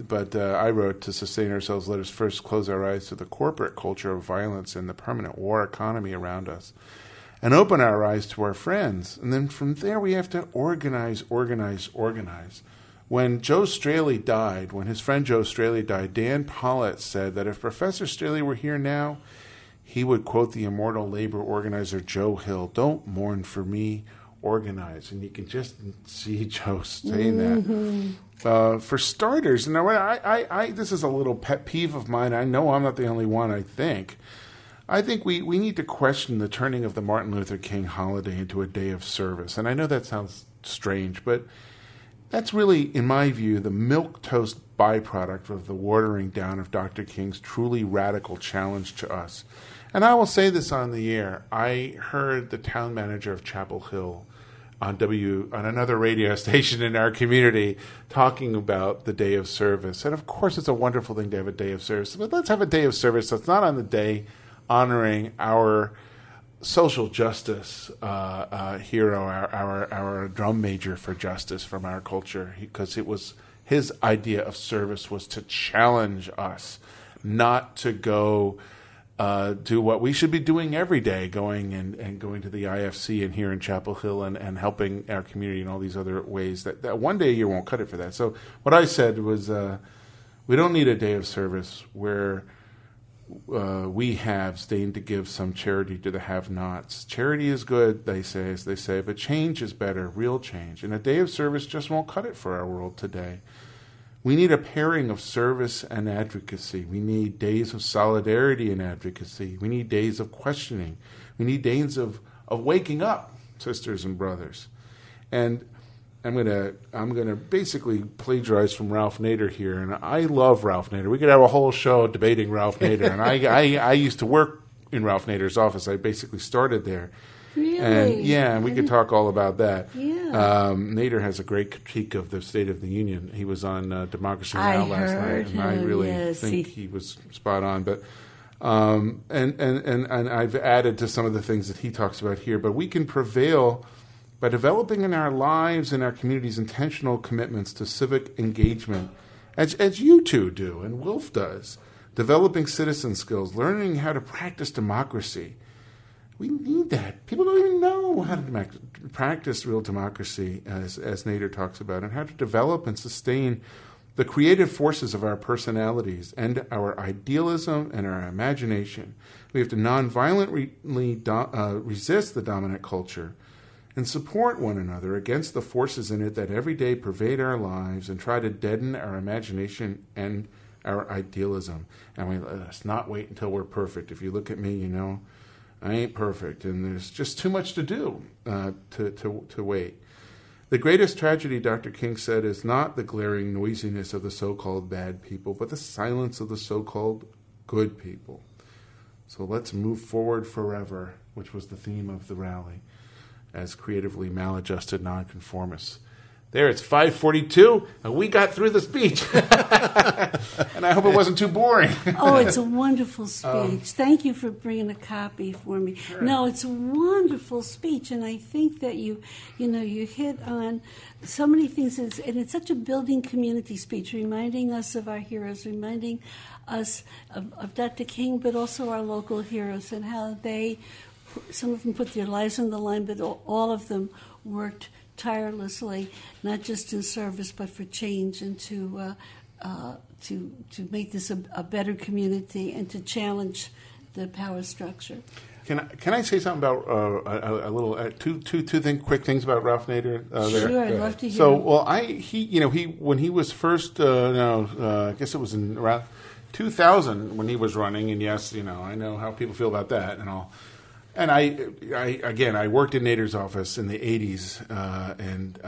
Speaker 1: I wrote, to sustain ourselves, let us first close our eyes to the corporate culture of violence and the permanent war economy around us, and open our eyes to our friends. And then from there, we have to organize. When Joe Straley died, when his friend Joe Straley died, Dan Pollitt said that if Professor Straley were here now, he would quote the immortal labor organizer Joe Hill, "Don't mourn for me, organize." And you can just see Joe saying that. For starters, and I this is a little pet peeve of mine. I know I'm not the only one, I think we need to question the turning of the Martin Luther King holiday into a day of service. And I know that sounds strange, but that's really, in my view, the milquetoast byproduct of the watering down of Dr. King's truly radical challenge to us. And I will say this on the air. I heard the town manager of Chapel Hill on another radio station in our community talking about the day of service. And of course, it's a wonderful thing to have a day of service. But let's have a day of service that's not on the day honoring our social justice hero, our drum major for justice from our culture, because it was his idea of service was to challenge us, not to go do what we should be doing every day, going to the IFC and here in Chapel Hill and helping our community in all these other ways. That one day a year won't cut it for that. So what I said was we don't need a day of service where we have deigned to give some charity to the have-nots. Charity is good, they say, but change is better, real change. And a day of service just won't cut it for our world today. We need a pairing of service and advocacy. We need days of solidarity and advocacy. We need days of questioning. We need days of waking up, sisters and brothers. And I'm gonna basically plagiarize from Ralph Nader here, and I love Ralph Nader. We could have a whole show debating Ralph Nader, and I used to work in Ralph Nader's office. I basically started there.
Speaker 3: Really?
Speaker 1: And we could talk all about that.
Speaker 3: Yeah.
Speaker 1: Nader has a great critique of the State of the Union. He was on Democracy Now! Last night, and I really think he was spot on. But and I've added to some of the things that he talks about here. But we can prevail by developing in our lives and our communities intentional commitments to civic engagement, as you two do and Wilf does, developing citizen skills, learning how to practice democracy. We need that. People don't even know how to practice real democracy, as Nader talks about, and how to develop and sustain the creative forces of our personalities and our idealism and our imagination. We have to nonviolently resist the dominant culture and support one another against the forces in it that every day pervade our lives and try to deaden our imagination and our idealism. And let's not wait until we're perfect. If you look at me, you know I ain't perfect, and there's just too much to do to wait. The greatest tragedy, Dr. King said, is not the glaring noisiness of the so-called bad people, but the silence of the so-called good people. So let's move forward forever, which was the theme of the rally, as creatively maladjusted nonconformists. There, it's 5:42, and we got through the speech. And I hope it wasn't too boring.
Speaker 3: Oh, it's a wonderful speech. Thank you for bringing a copy for me.
Speaker 1: Sure.
Speaker 3: No, it's a wonderful speech, and I think that you hit on so many things, and it's such a building community speech, reminding us of our heroes, reminding us of Dr. King, but also our local heroes and how some of them put their lives on the line, but all of them worked tirelessly, not just in service, but for change and to make this a better community and to challenge the power structure.
Speaker 1: Can I say something about a little two quick things about Ralph Nader?
Speaker 3: Sure, I'd love to hear.
Speaker 1: So, well, when he was first, I guess it was in around 2000 when he was running, and yes, I know how people feel about that and all. And I worked in Nader's office in the 80s, and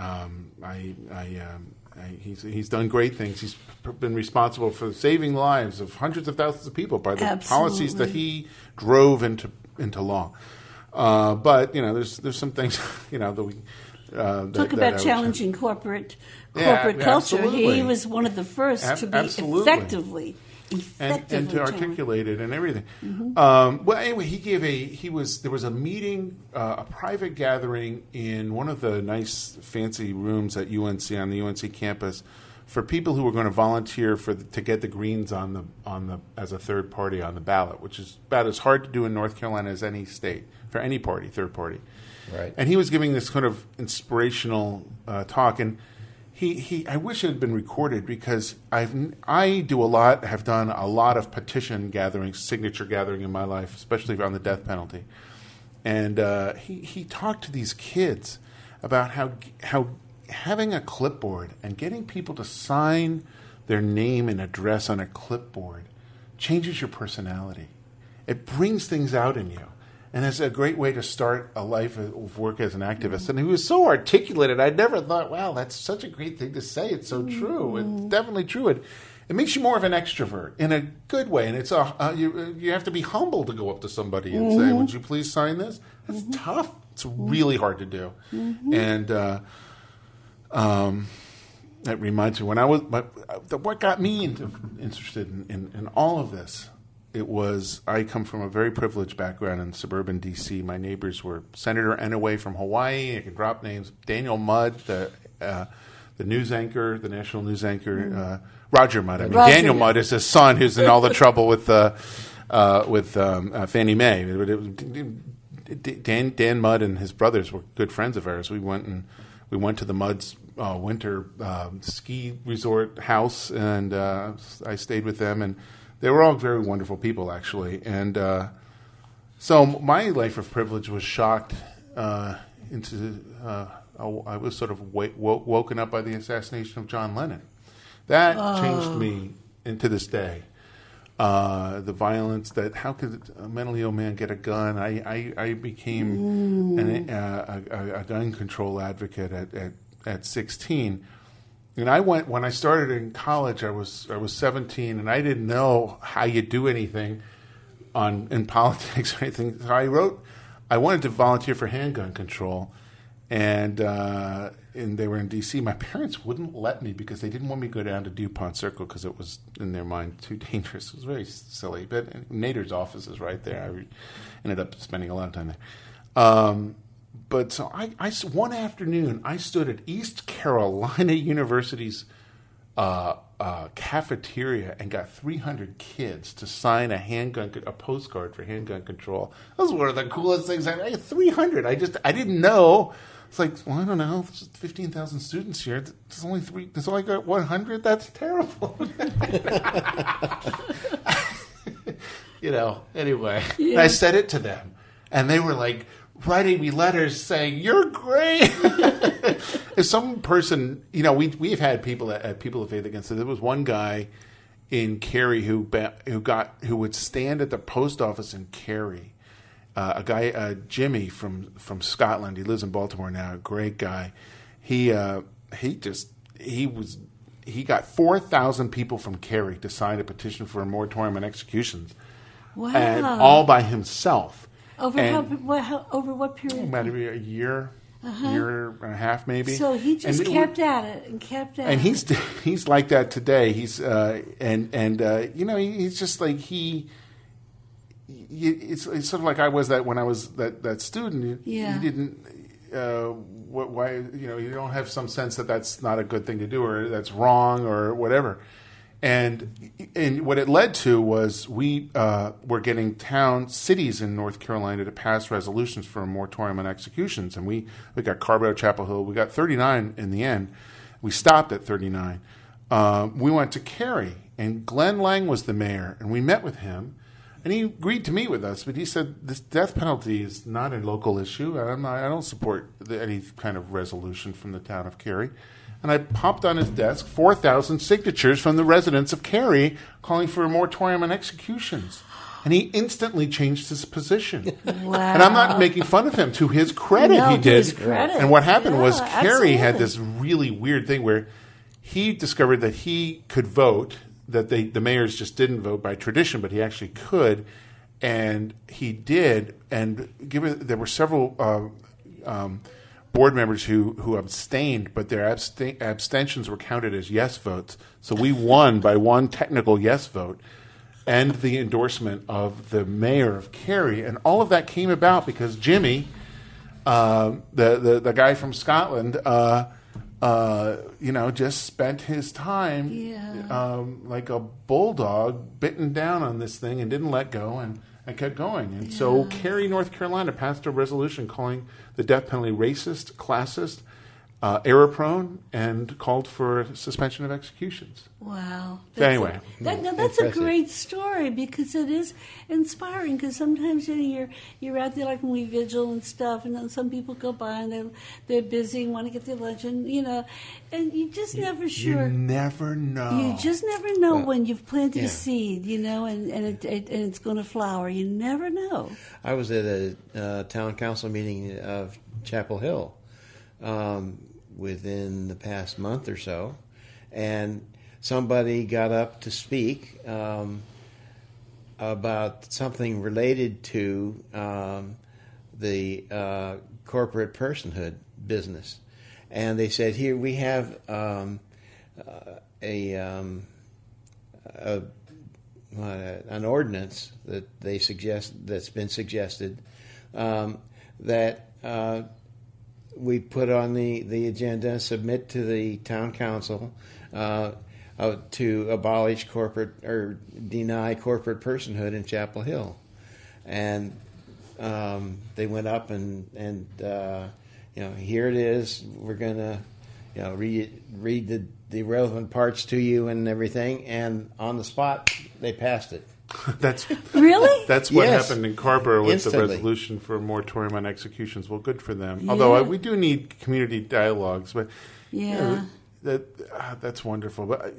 Speaker 1: he's done great things. He's been responsible for saving the lives of hundreds of thousands of people by the policies that he drove into law. But there's some things that we
Speaker 3: talk about challenging corporate culture.
Speaker 1: Absolutely.
Speaker 3: He was one of the first to be effectively.
Speaker 1: And to articulate it and everything.
Speaker 3: Mm-hmm.
Speaker 1: Well, anyway, there was a meeting, a private gathering in one of the nice fancy rooms at UNC, on the UNC campus, for people who were going to volunteer to get the Greens on the as a third party on the ballot, which is about as hard to do in North Carolina as any state for any party, third party.
Speaker 2: Right.
Speaker 1: And he was giving this kind of inspirational talk, and I wish it had been recorded because have done a lot of petition gathering, signature gathering in my life, especially around the death penalty. And he talked to these kids about how having a clipboard and getting people to sign their name and address on a clipboard changes your personality. It brings things out in you. And it's a great way to start a life of work as an activist. And he was so articulate, and I never thought, wow, that's such a great thing to say. It's so true. It's definitely true. It makes you more of an extrovert in a good way. And it's you have to be humble to go up to somebody and say, would you please sign this? That's tough. It's really hard to do. And that reminds me, when I was, what got me interested in all of this, I come from a very privileged background in suburban D.C. My neighbors were Senator Enaway from Hawaii. I can drop names. Daniel Mudd, the news anchor, the national news anchor. Roger Mudd. Daniel Mudd is his son, who's in all the trouble with Fannie Mae. Dan Mudd and his brothers were good friends of ours. We went to the Mudd's winter ski resort house, and I stayed with them, and they were all very wonderful people, actually. And so my life of privilege was shocked into. I was sort of woken up by the assassination of John Lennon. That changed me into this day. The violence that how could a mentally ill man get a gun? I became a gun control advocate at 16. And when I started in college, I was 17, and I didn't know how you do anything in politics or anything. So I wanted to volunteer for handgun control, and they were in D.C. My parents wouldn't let me because they didn't want me to go down to DuPont Circle because it was, in their mind, too dangerous. It was very silly. But Nader's office is right there. I ended up spending a lot of time there. But so I one afternoon, I stood at East Carolina University's cafeteria and got 300 kids to sign a postcard for handgun control. That was one of the coolest things. I had 300. I didn't know. It's like, well, I don't know. There's 15,000 students here. There's only got 100. That's terrible. Anyway, I said it to them, and they were like, writing me letters saying, "You're great." If some person, we've had people at People of Faith Against it. There was one guy in Cary who would stand at the post office in Cary. A guy, Jimmy from Scotland. He lives in Baltimore now. A great guy. He got 4,000 people from Cary to sign a petition for a moratorium on executions.
Speaker 3: Wow!
Speaker 1: And all by himself.
Speaker 3: Over what period?
Speaker 1: Maybe a year, year and a half, maybe.
Speaker 3: So he just kept at it and kept at it.
Speaker 1: And he's like that today. He's he's just like It's sort of like I was that when I was that student.
Speaker 3: Yeah.
Speaker 1: He didn't. Why? You don't have some sense that that's not a good thing to do or that's wrong or whatever. And what it led to was we were getting cities in North Carolina to pass resolutions for a moratorium on executions. And we got Carborough, Chapel Hill. We got 39 in the end. We stopped at 39. We went to Cary, and Glenn Lang was the mayor. And we met with him. And he agreed to meet with us. But he said, this death penalty is not a local issue. I don't support any kind of resolution from the town of Cary. And I popped on his desk 4,000 signatures from the residents of Cary calling for a moratorium on executions. And he instantly changed his position.
Speaker 3: Wow.
Speaker 1: And I'm not making fun of him. To his credit, he did.
Speaker 3: His credit.
Speaker 1: And what happened was Cary
Speaker 3: absolutely.
Speaker 1: had this really weird thing where he discovered that he could vote, that the mayors just didn't vote by tradition, but he actually could. And he did. And there were several board members who abstained, but their abstentions were counted as yes votes. So we won by one technical yes vote and the endorsement of the mayor of Cary. And all of that came about because Jimmy, the guy from Scotland, just spent his time like a bulldog bitten down on this thing and didn't let go and kept going. And so Cary, North Carolina passed a resolution calling the death penalty racist, classist, error-prone and called for suspension of executions.
Speaker 3: Wow.
Speaker 1: Anyway.
Speaker 3: That's a
Speaker 2: Impressive.
Speaker 3: great story because it is inspiring. Because sometimes you're out there like when we vigil and stuff, and then some people go by and they're busy and want to get their lunch, and and you just never sure.
Speaker 1: You never know.
Speaker 3: You just never know when you've planted
Speaker 2: yeah.
Speaker 3: a seed, and it's going to flower. You never know.
Speaker 2: I was at a town council meeting of Chapel Hill within the past month or so, and somebody got up to speak about something related to the corporate personhood business, and they said, "Here we have an ordinance that they suggest that's been suggested that." We put on the agenda, submit to the town council to abolish corporate or deny corporate personhood in Chapel Hill, and they went up and here it is. We're gonna read the relevant parts to you and everything, and on the spot they passed it.
Speaker 1: That's
Speaker 3: Really?
Speaker 1: That's what
Speaker 2: Yes.
Speaker 1: happened in Carrboro with
Speaker 2: Instantly.
Speaker 1: the resolution for a moratorium on executions. Well, good for them.
Speaker 3: Yeah.
Speaker 1: Although we do need community dialogues, but
Speaker 3: Yeah.
Speaker 1: that's wonderful. But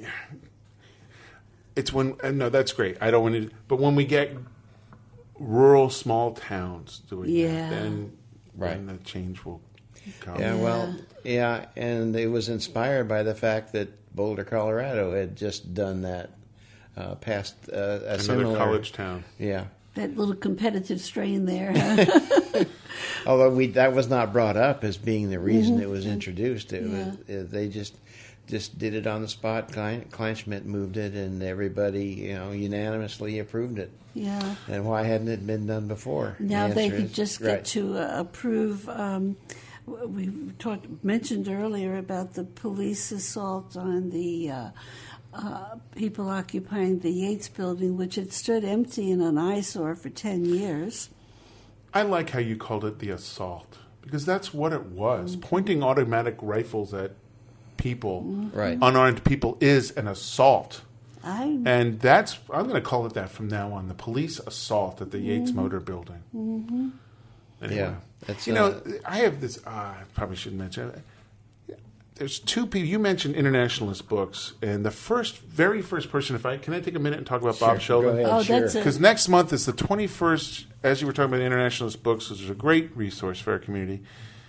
Speaker 1: it's when no, that's great. I don't want to. But when we get rural small towns doing
Speaker 3: Yeah.
Speaker 1: that, then
Speaker 2: Right.
Speaker 1: the change will come.
Speaker 2: Yeah, and it was inspired by the fact that Boulder, Colorado had just done that, passed a
Speaker 1: Another
Speaker 2: similar
Speaker 1: college town.
Speaker 2: Yeah,
Speaker 3: That little competitive strain there. Huh?
Speaker 2: although that was not brought up as being the reason it was introduced.
Speaker 3: Yeah.
Speaker 2: They just did it on the spot. Kleinschmidt moved it, and everybody unanimously approved it.
Speaker 3: Yeah.
Speaker 2: And why hadn't it been done before?
Speaker 3: Now
Speaker 2: The
Speaker 3: they
Speaker 2: answer
Speaker 3: could
Speaker 2: is-
Speaker 3: just get
Speaker 2: right.
Speaker 3: to approve. We mentioned earlier about the police assault on the people occupying the Yates building, which had stood empty and an eyesore for 10 years.
Speaker 1: I like how you called it the assault because that's what it was. Pointing automatic rifles at people,
Speaker 2: Right.
Speaker 1: unarmed people, is an assault.
Speaker 3: I'm
Speaker 1: And I'm going to call it that from now on, the police assault at the Yates Motor Building. Mm-hmm. Anyway,
Speaker 2: Yeah, that's,
Speaker 1: I have this, I probably shouldn't mention it. There's two people, you mentioned internationalist books, and the very first person, can I take a minute and talk about Bob
Speaker 2: Sure,
Speaker 1: Sheldon?
Speaker 2: go ahead. Sure.
Speaker 3: that's
Speaker 1: Because next month is the 21st, as you were talking about internationalist books, which is a great resource for our community,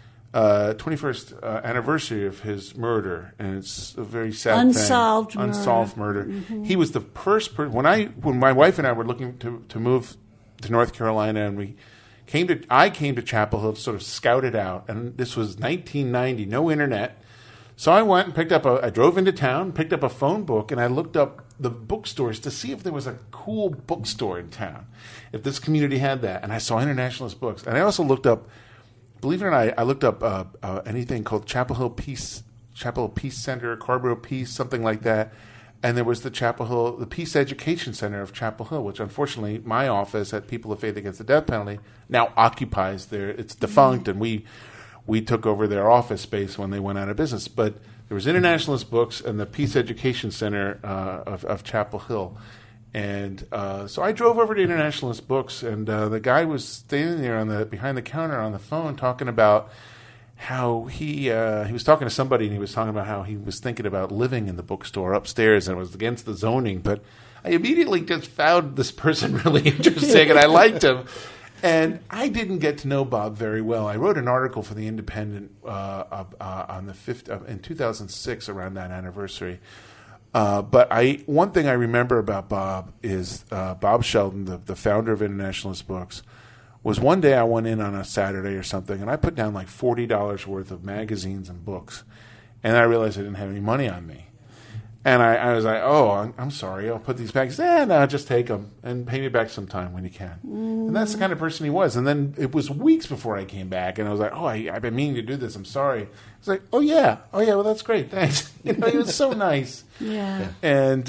Speaker 1: 21st anniversary of his murder, and it's a very sad
Speaker 3: Unsolved
Speaker 1: thing.
Speaker 3: murder.
Speaker 1: Unsolved murder. He was the first person, when my wife and I were looking to move to North Carolina, and I came to Chapel Hill to sort of scout it out, and this was 1990, no internet. So I went and I drove into town, picked up a phone book, and I looked up the bookstores to see if there was a cool bookstore in town, if this community had that. And I saw internationalist books. And I also looked up, believe it or not, I looked up anything called Chapel Hill Peace Center, Carrboro Peace, something like that. And there was the Peace Education Center of Chapel Hill, which unfortunately my office at People of Faith Against the Death Penalty now occupies there. It's defunct, and we took over their office space when they went out of business. But there was Internationalist Books and the Peace Education Center of Chapel Hill. And so I drove over to Internationalist Books, and the guy was standing there behind the counter on the phone talking about how he was talking to somebody, and he was talking about how he was thinking about living in the bookstore upstairs, and it was against the zoning. But I immediately just found this person really interesting, and I liked him. And I didn't get to know Bob very well. I wrote an article for the Independent on the 5th in 2006 around that anniversary. But one thing I remember about Bob is Bob Sheldon, the founder of Internationalist Books, was one day I went in on a Saturday or something, and I put down like $40 worth of magazines and books, and I realized I didn't have any money on me. And I was like, oh, I'm sorry, I'll put these back. No, just take them and pay me back sometime when you can. And that's the kind of person he was. And then it was weeks before I came back, and I was like, oh, I've been meaning to do this. I'm sorry. He's like, oh, yeah, well, that's great. Thanks. He was so nice.
Speaker 3: Yeah.
Speaker 1: And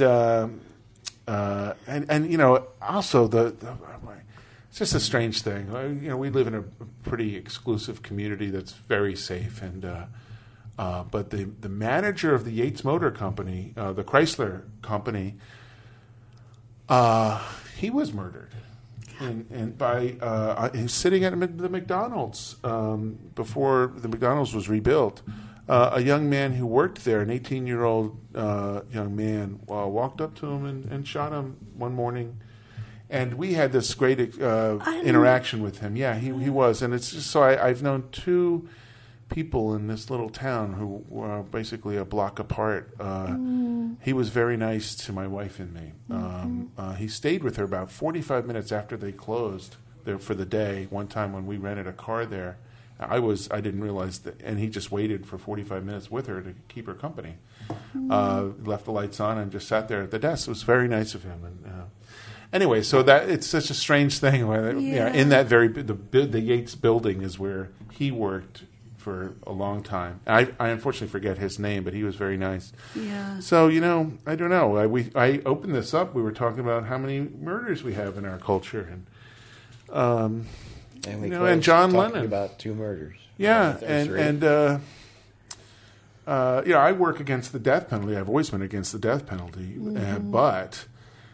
Speaker 1: also it's just a strange thing. We live in a pretty exclusive community that's very safe, and But the manager of the Yates Motor Company, the Chrysler Company, he was murdered. And by he's sitting at the McDonald's before the McDonald's was rebuilt. A young man who worked there, an 18-year-old young man, walked up to him and shot him one morning. And we had this great interaction with him. Yeah, he was. And it's just so I've known two people in this little town who were basically a block apart. He was very nice to my wife and me. He stayed with her about 45 minutes after they closed there for the day. One time when we rented a car there, I didn't realize that, and he just waited for 45 minutes with her to keep her company. Left the lights on and just sat there at the desk. It was very nice of him. And anyway, so that it's such a strange thing. Where, in that the Yates building is where he worked for a long time. I unfortunately forget his name, but he was very nice. Yeah. So I don't know. I opened this up. We were talking about how many murders we have in our culture, and and John Lennon
Speaker 2: about 2 murders.
Speaker 1: Yeah, I work against the death penalty. I've always been against the death penalty, but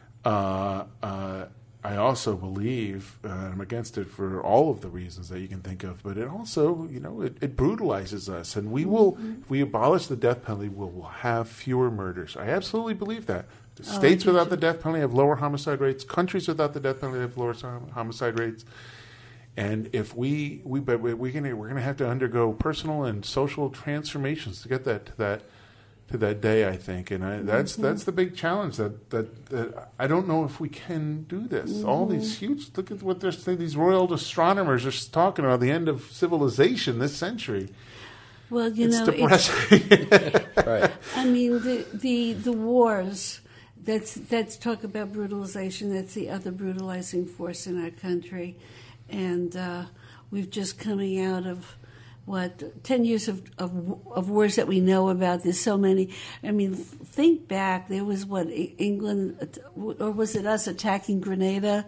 Speaker 1: I also believe I'm against it for all of the reasons that you can think of. But it also, it brutalizes us, and we will. If we abolish the death penalty, we'll have fewer murders. I absolutely believe that. States without the death penalty have lower homicide rates. Countries without the death penalty have lower homicide rates. And if we're going to have to undergo personal and social transformations to get that to that day, I think, and that's the big challenge. That I don't know if we can do this. All these huge, look at what they're saying. These royal astronomers are talking about the end of civilization this century.
Speaker 3: Well,
Speaker 1: it's depressing.
Speaker 3: Right. I mean, the wars. That's talk about brutalization. That's the other brutalizing force in our country. And we've just coming out of 10 years of wars that we know about. There's so many. I mean, think back. There was England, or was it us attacking Grenada?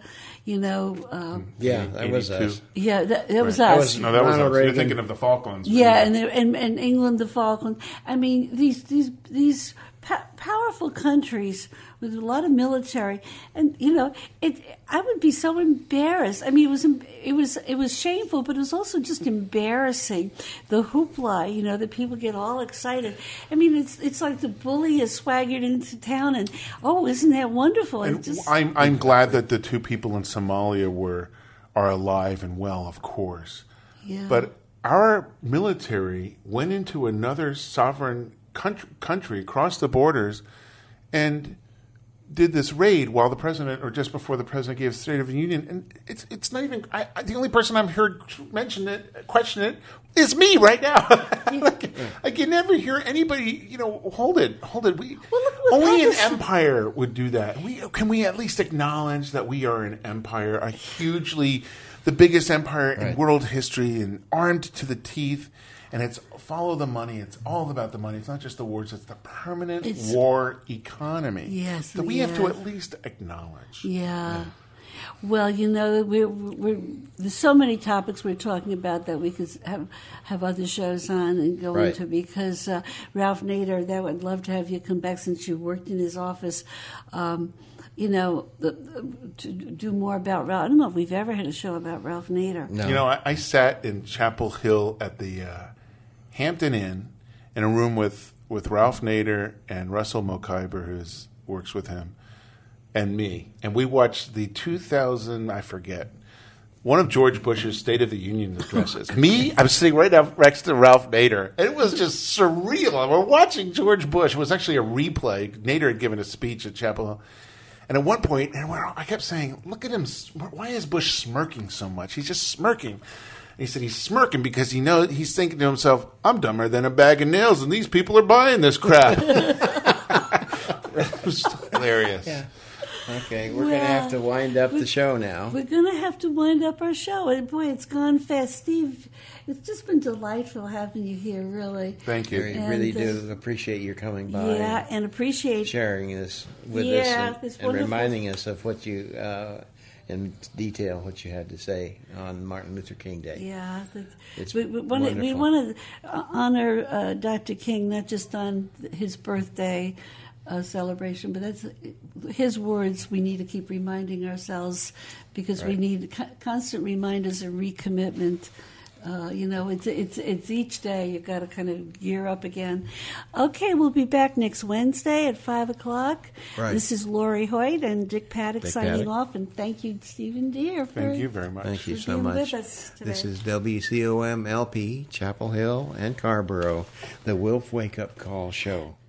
Speaker 2: Yeah, that was us.
Speaker 3: Yeah, that was us.
Speaker 1: That was us. You're thinking of the Falklands.
Speaker 3: Yeah, and England, the Falklands. I mean, these powerful countries with a lot of military, and I would be so embarrassed. I mean, it was shameful, but it was also just embarrassing. The hoopla, that people get all excited. I mean, it's like the bully has swaggered into town, and isn't that wonderful?
Speaker 1: And I'm glad that the 2 people in Somalia are alive and well, of course.
Speaker 3: Yeah.
Speaker 1: But our military went into another sovereign country across the borders and did this raid while the president, or just before the president, gave a State of the Union. And it's not even the only person I've heard question it is me right now. I can never hear anybody. Hold it. Only an empire would do that. Can we at least acknowledge that we are an empire, the biggest empire in world history, and armed to the teeth. And it's follow the money. It's all about the money. It's not just the wars. It's the permanent war economy.
Speaker 3: Yes.
Speaker 1: That we have to at least acknowledge.
Speaker 3: Yeah. Well, there's so many topics we're talking about that we could have other shows on and go into, because Ralph Nader, that would love to have you come back since you worked in his office. To do more about Ralph. I don't know if we've ever had a show about Ralph Nader.
Speaker 2: No.
Speaker 1: I sat in Chapel Hill at the Hampton Inn in a room with Ralph Nader and Russell Mokhiber, who works with him, and me. And we watched the 2000, I forget, one of George Bush's State of the Union addresses. I'm sitting right up next to Ralph Nader. It was just surreal. We're watching George Bush. It was actually a replay. Nader had given a speech at Chapel Hill. And at one point, I kept saying, look at him. Why is Bush smirking so much? He's just smirking. And he said he's smirking because he's thinking to himself, I'm dumber than a bag of nails, and these people are buying this crap. It was hilarious.
Speaker 2: Yeah. Okay, we're going to have to wind up the show now.
Speaker 3: We're going to have to wind up our show. And boy, it's gone fast. Steve, it's just been delightful having you here, really.
Speaker 1: Thank you.
Speaker 2: I really do appreciate your coming by.
Speaker 3: Yeah, and appreciate
Speaker 2: sharing this with us and reminding us of what you in detail what you had to say on Martin Luther King Day.
Speaker 3: Yeah,
Speaker 2: It's
Speaker 3: we want
Speaker 2: wonderful.
Speaker 3: to honor Dr. King not just on his birthday celebration, but that's his words. We need to keep reminding ourselves because we
Speaker 2: Right.
Speaker 3: need constant reminders of recommitment. It's each day you've got to kind of gear up again. Okay, we'll be back next Wednesday at 5:00.
Speaker 2: Right.
Speaker 3: This is Lori Hoyt and Dick Paddock
Speaker 2: Dick
Speaker 3: signing
Speaker 2: Paddock.
Speaker 3: off, and thank you, Stephen Deere.
Speaker 1: Thank you very much.
Speaker 2: Thank you
Speaker 3: for
Speaker 2: so
Speaker 3: being
Speaker 2: much.
Speaker 3: with us today.
Speaker 2: This is WCOM LP, Chapel Hill and Carborough, the Wilf Wake Up Call Show.